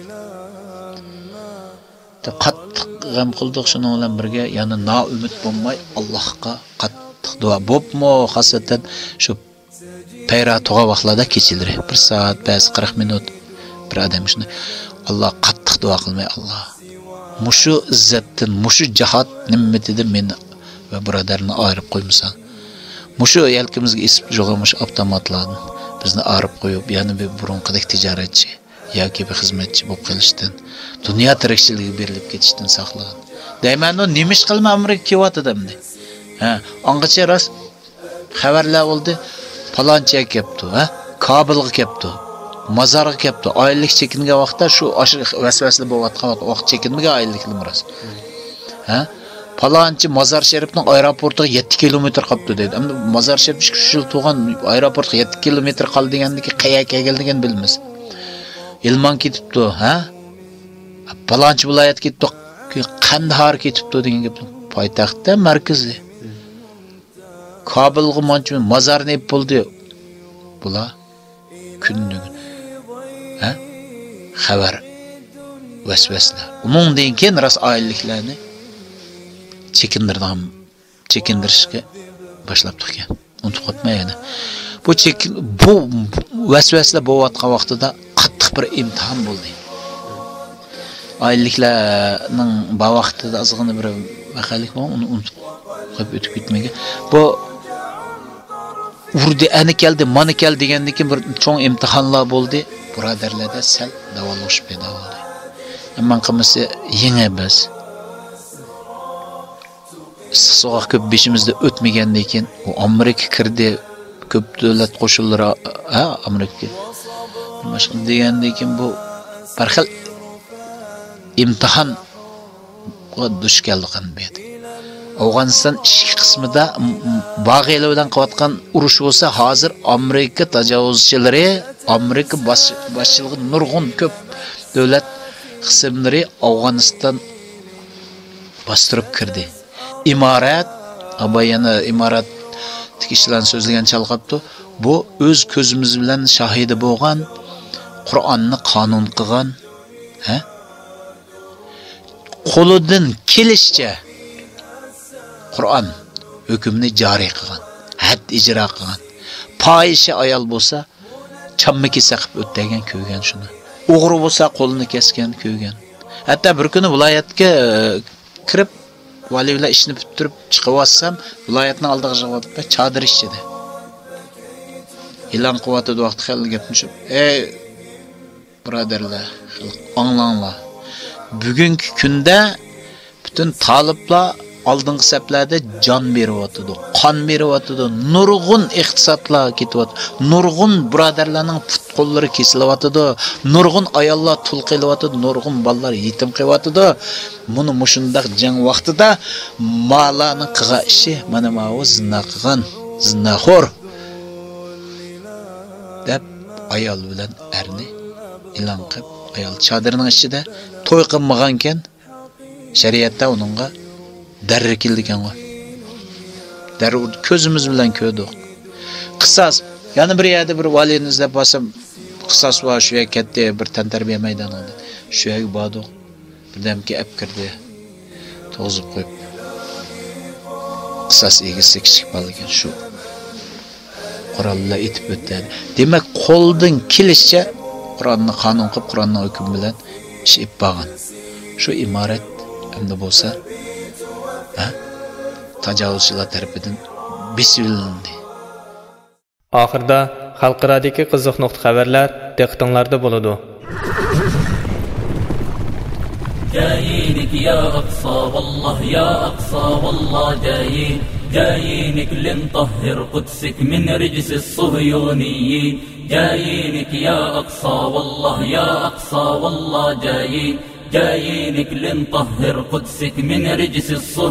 Qattiq g'am qildik shuning bilan birga, yana noumid bo'lmay Allohga qattiq duo bo'pmi, xosatan shu payra tug'a vaqtlarda kechildi. 1 soat, 40 minut bir odam shuni Alloh qattiq duo qilmay Alloh mushu izzatdan, mushu jihad nimmatidan meni va birodarni ayirib qo'ymasan. Mushu yelkimizga isib jo'g'amish avtomatlarni bizni ayirib qo'yib, yana bir burunqidek tijoratchi yoki bir xizmatchi bo'lib qolishdan, dunyo tirikchiligiga berilib ketishdan saqlagan. Deyman, o nemish qilma Amerika kelyotdi. Ha, ongacha rost xabarlar bo'ldi. Palonchiga kelibdi, ha? Kabulga kelibdi. Mazarga kelibdi. Oylik chekingan vaqtda shu vasvasali bo'layotgan vaqt chekinmagan oyliklar rost. Ha? Palonchi Mazar Sharifning aeroportiga 7 kilometr qolibdi dedi. Endi Mazar Sharif 3 yil tug'an aeroportga 7 kilometr qoldi degandiki qayerga kelganligini bilmas. Ilmon ketibdi, ha? Palonchi viloyat ketibdi, Qandahor ketibdi degan gap. Poytaxtda markazi. Kabulga manchi Mazarni bo'ldi. Bular kunni. Ha? Xabar vasvaslar. Uningdan keyin ras oyliklarni chekindirishga boshlab turgan. Unutib qo'yma yana. Bu vasvaslar bo'layotgan vaqtida qattiq bir imtihon bo'ldi. Oyliklarning bu vaqtida ozg'ina bir vaqalik bor, uni unutib qo'yib o'tib ketmagan. Bu urdi, ana keldi, mana keldi degandan keyin bir cho'ng imtihonlar bo'ldi. Birodarlarda sal davolash paydo bo'ldi. Ammo qilmasa yangi biz issiqsoq ko'p beshimizda o'tmagandan keyin u Amerika kirdi, ko'p davlat qo'shinlari Amerika mashg'ul degandan keyin bu bir xil imtihon duch keldi qanday. Afg'oniston ichki qismida bag'iylar bilan qilayotgan urush bo'lsa, hozir Amerika tajovuzchilari, Amerika boshchiligi nurg'un ko'p davlat qismlari Afg'oniston bostirib kirdi. İmarat, abayana imarat tikishlan so'zlagan chalqabdi. Bu o'z ko'zimiz bilan shahidi bo'lgan, Qur'onni qonun qilgan, ha? Qo'lidan kelishcha Qur'on hukmni joriy qilgan, had ijro qilgan. Fohisha ayol bo'lsa, chammaki saqib o'tgan ko'ygan shuni. O'g'ri bo'lsa qo'lini kesgan ko'ygan. Hatto bir kuni viloyatga kirib valilar ishni bitirib chiqib olsam, viloyatning oldiga javob chadir ishchida. E'lon qilyotdi vaqt xil gapmishib. Ey birodarlar, anglanglar. Bugungi kunda butun taliblar oldingi saflarda jon beryapti, qon beryapti, nurg'un iqtisodlar ketyapti, nurg'un birodarlarning put qo'llari kesilyapti, nurg'un ayollar tul qilyapti, nurg'un bolalar yetim qilyapti. Buni mushundaq jang vaqtida malani qilgan ishi mana bu zina qilgan, zinaxo'r deb ayol bilan erni e'lon qilib, ayol chadirning ichida to'y qilmagan ekan, shariatda uningga darra keldi ekan. Darra ko'zimiz bilan ko'rdik. Qisas, yana bir yerda bir valini izlab bo'lsam, qisas va shu yerga ketdi, bir tantarbiya maydonida. Shu yerga bordik. Birdamki olib kirdi. To'g'zib qo'yib. Qisas egisi kichik bola ekan shu. Qur'onlar etib o'tdi. Demak, qo'ldan kelishicha Qur'onni qonun qilib, Qur'onning hukmi bilan ish olib borgan. Shu imorat endi bo'lsa, tajovuzchilar tarafidan besilindi. Oxirda xalqaradagi qiziq nuqta xabarlar diqqatinglarda bo'ladi. جايينك يا أقصى والله يا أقصى والله جايينك لنطهر قدسك من رجس الصهيونيين جايينك يا أقصى والله يا أقصى والله جايينك لنطهر قدسك من رجس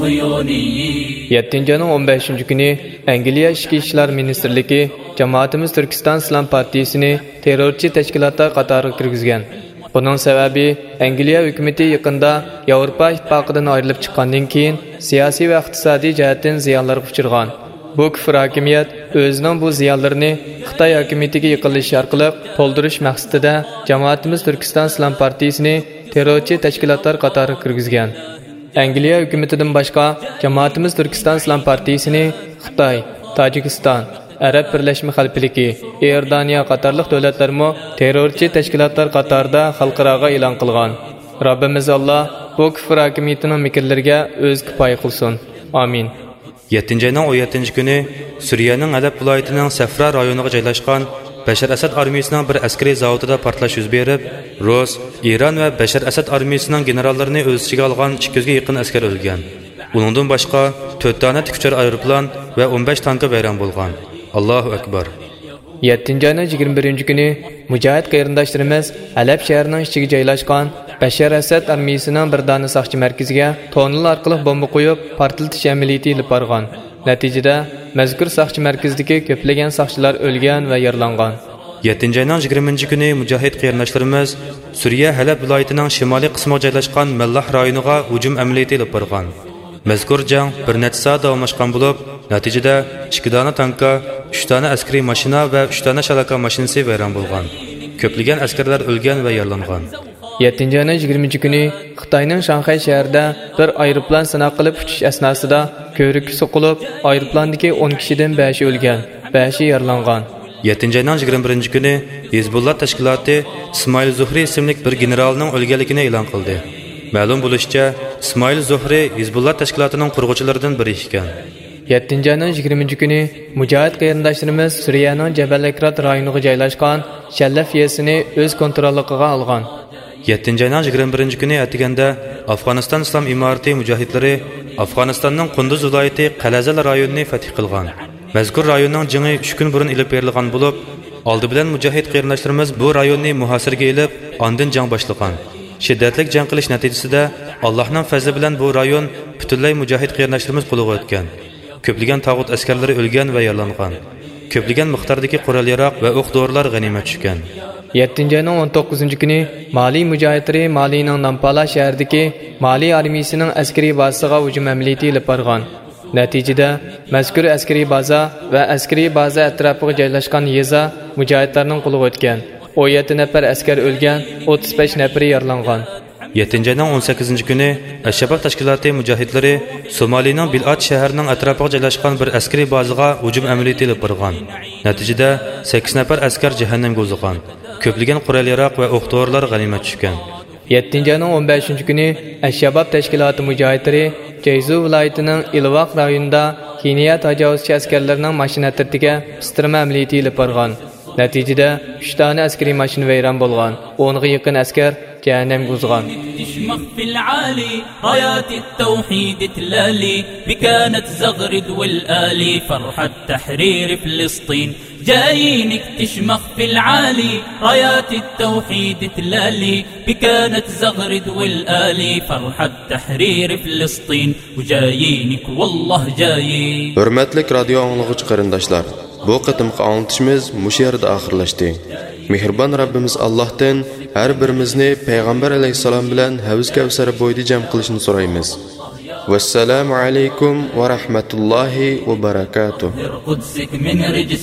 الصهيونيين 7-ayning 15-kuni Angliya Ichki ishlar ministrligi Jamoatimiz Turkiston Islom partiyasini terrorchi tashkilotlar qatoriga kirgizgan. Bunun sababi Angliya hukumati yaqinda Yevropa ittifoqidan ayrilib chiqqandan keyin siyosiy va iqtisodiy jihatdan ziyonlarga uchirgan. Bu kufr hokimiyat o'zining bu ziyonlarini Xitoy hukumatiga yiqilish orqali to'ldirish maqsadida Jamoatimiz Turkiston Islom partiyasini terrorchi tashkilotlar qatoriga kirgizgan. Angliya hukumatidan boshqa Jamoatimiz Turkiston Islom partiyasini Xitoy, Tojikiston, Arab Birlashma Xalqligi, Iordaniya qatorliq davlatlarmo terrorchi tashkilotlar qatorida xalqaroga e'lon qilgan. Rabbimiz Alloh bu kufr hokimiyatining mikrlariga o'z kifoya qilsin. Amin. 7-ayning 17-kuni Suriyaning Alep viloyatining Safra rayoniga joylashgan Bashar Asad armiyasining bir askariy zavodida portlash yuz berib, Rus, Iran va Bashar Asad armiyasining generallarini o'z ichiga olgan 200 ga yaqin askar o'lgan. Uningdan boshqa 4 dona tikuvchi aeroplan va 15 tanki vayron bo'lgan. Allahu akbar. 7-ayning 21-kuni Mujohid qarindoshlarimiz Alep shahrining ichiga joylashgan Bashar Asad armiyasining bir dona saqchi markaziga tonel orqali bomba qo'yib, portlatish amaliyoti olib borgan. Natijada mazkur saqchi markazidagi ko'plagan saqchilar o'lgan va yaralangan. 7-ayning 20-kuni Mujohid qarindoshlarimiz Suriya Halab viloyatining shimoliy qismida joylashgan Mallah rayoniga hujum amaliyoti olib borgan. Mazkur jang bir necha soat davomlashgan bo'lib, natijada 2 dona tankka, 3 dona askariy mashina va 3 dona shalaka mashinasi vayron bo'lgan. Ko'plagan askarlar o'lgan va yaralangan. 7-ayning 20-kuni Xitoyning Shanxay shahrida bir aeroplan sinov qilib uchish asnosida ko'rik so'qilib, aeroplandagi 10 kishidan 5 o'lgan, 5 yaralangan. 7-ayning 21-kuni Hizbullah tashkiloti Ismoil Zuhri ismli bir generalning o'lganligini e'lon qildi. Ma'lum bo'lishicha, Ismoil Zuhri Hizbullah tashkilotining qurg'uvchilaridan biri ekan. 7-ayning 20-kuni Mujohid qarindoshlarimiz Suriyaning Jabal Akrat rayoniga joylashgan Shallaf yesini o'z kontrolligiga olgan. 7-ayning 21-kuni atiganda Afg'oniston islom imorati mujohidlari Afg'onistonning Qunduz viloyati Qalazal rayonini fath qilgan. Mazkur rayonning jingi 3 kun burun ilib berilgan bo'lib, oldi bilan mujohid qarindoshlarimiz bu rayonni muhosirga elib, ondan jang boshlagan. Shiddatli jang qilish natijasida Allohning fazli bilan bu rayon butunlay mujohid qarindoshlarimiz qo'liga o'tgan. Ko'plagan tag'ut askarlari o'lgan va yaralangan. Ko'plagan miqdordagi qurol-yarog' va o'q-dorilar g'animat tushgan. 7-ayning 19-kuni Mali mujohidlari Malining Nampala shahridagi Mali armiyasining askariy bazasiga hujum amaliyoti olib borgan. Natijada mazkur askariy baza va askariy baza atrofiga joylashgan yeza mujohidlarning qo'liga o'tgan. 17 nafar askar o'lgan, 35 nafari yaralangan. 7-ayning 18-kuni Ash-Shabab tashkiloti mujohidlari Somalining Bilat shahrining atrofiga joylashgan bir askariy bazaga hujum amaliyoti olib borgan. Natijada 8 nafar askar jahannamga o'zgan. Ko'plagan qurol-yarog' va o'q-dorilar g'animat tushgan. 7-ayning 15-kuni Ash-Shabab tashkiloti mujohidlari Jayzu viloyatining Ilvaq rayonida Keniya tajovuzchi askarlarining mashina tirtiga pistirma amaliyoti olib borgan. Natijada 3 dona askariy mashina vayron bo'lgan. 10 ga yaqin askar jahannamga o'zgan. تشمخ في العالي رايات التوحيد تلالي بكانت زغرد والآلي فرحة تحرير فلسطين جايينك تشمخ في العالي رايات التوحيد تلالي بكانت زغرد والآلي فرحة تحرير فلسطين وجايينك والله جايين. Hürmetlik radyo anlıqıcı qarindoshlar, bu qitimqi anlatışımız mush yerda oxirlashdi. Mehribon Rabbimiz Allohdan har birimizni payg'ambar alayhisalom bilan havz kavsar bo'yida jam qilishni so'raymiz. Vassalamu alaykum va rahmatullohi va barakatuh. قدسك من رجس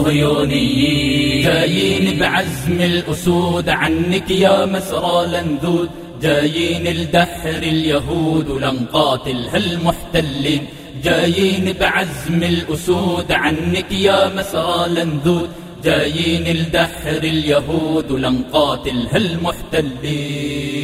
الصهيونيين جايين بعزم الأسود عنك يا مسرى لنذود جايين لدحر اليهود ولنقاتل هالمحتلين جايين بعزم الأسود عنك يا مسرى لنذود جايين لدحر اليهود ولنقاتل هالمحتلين.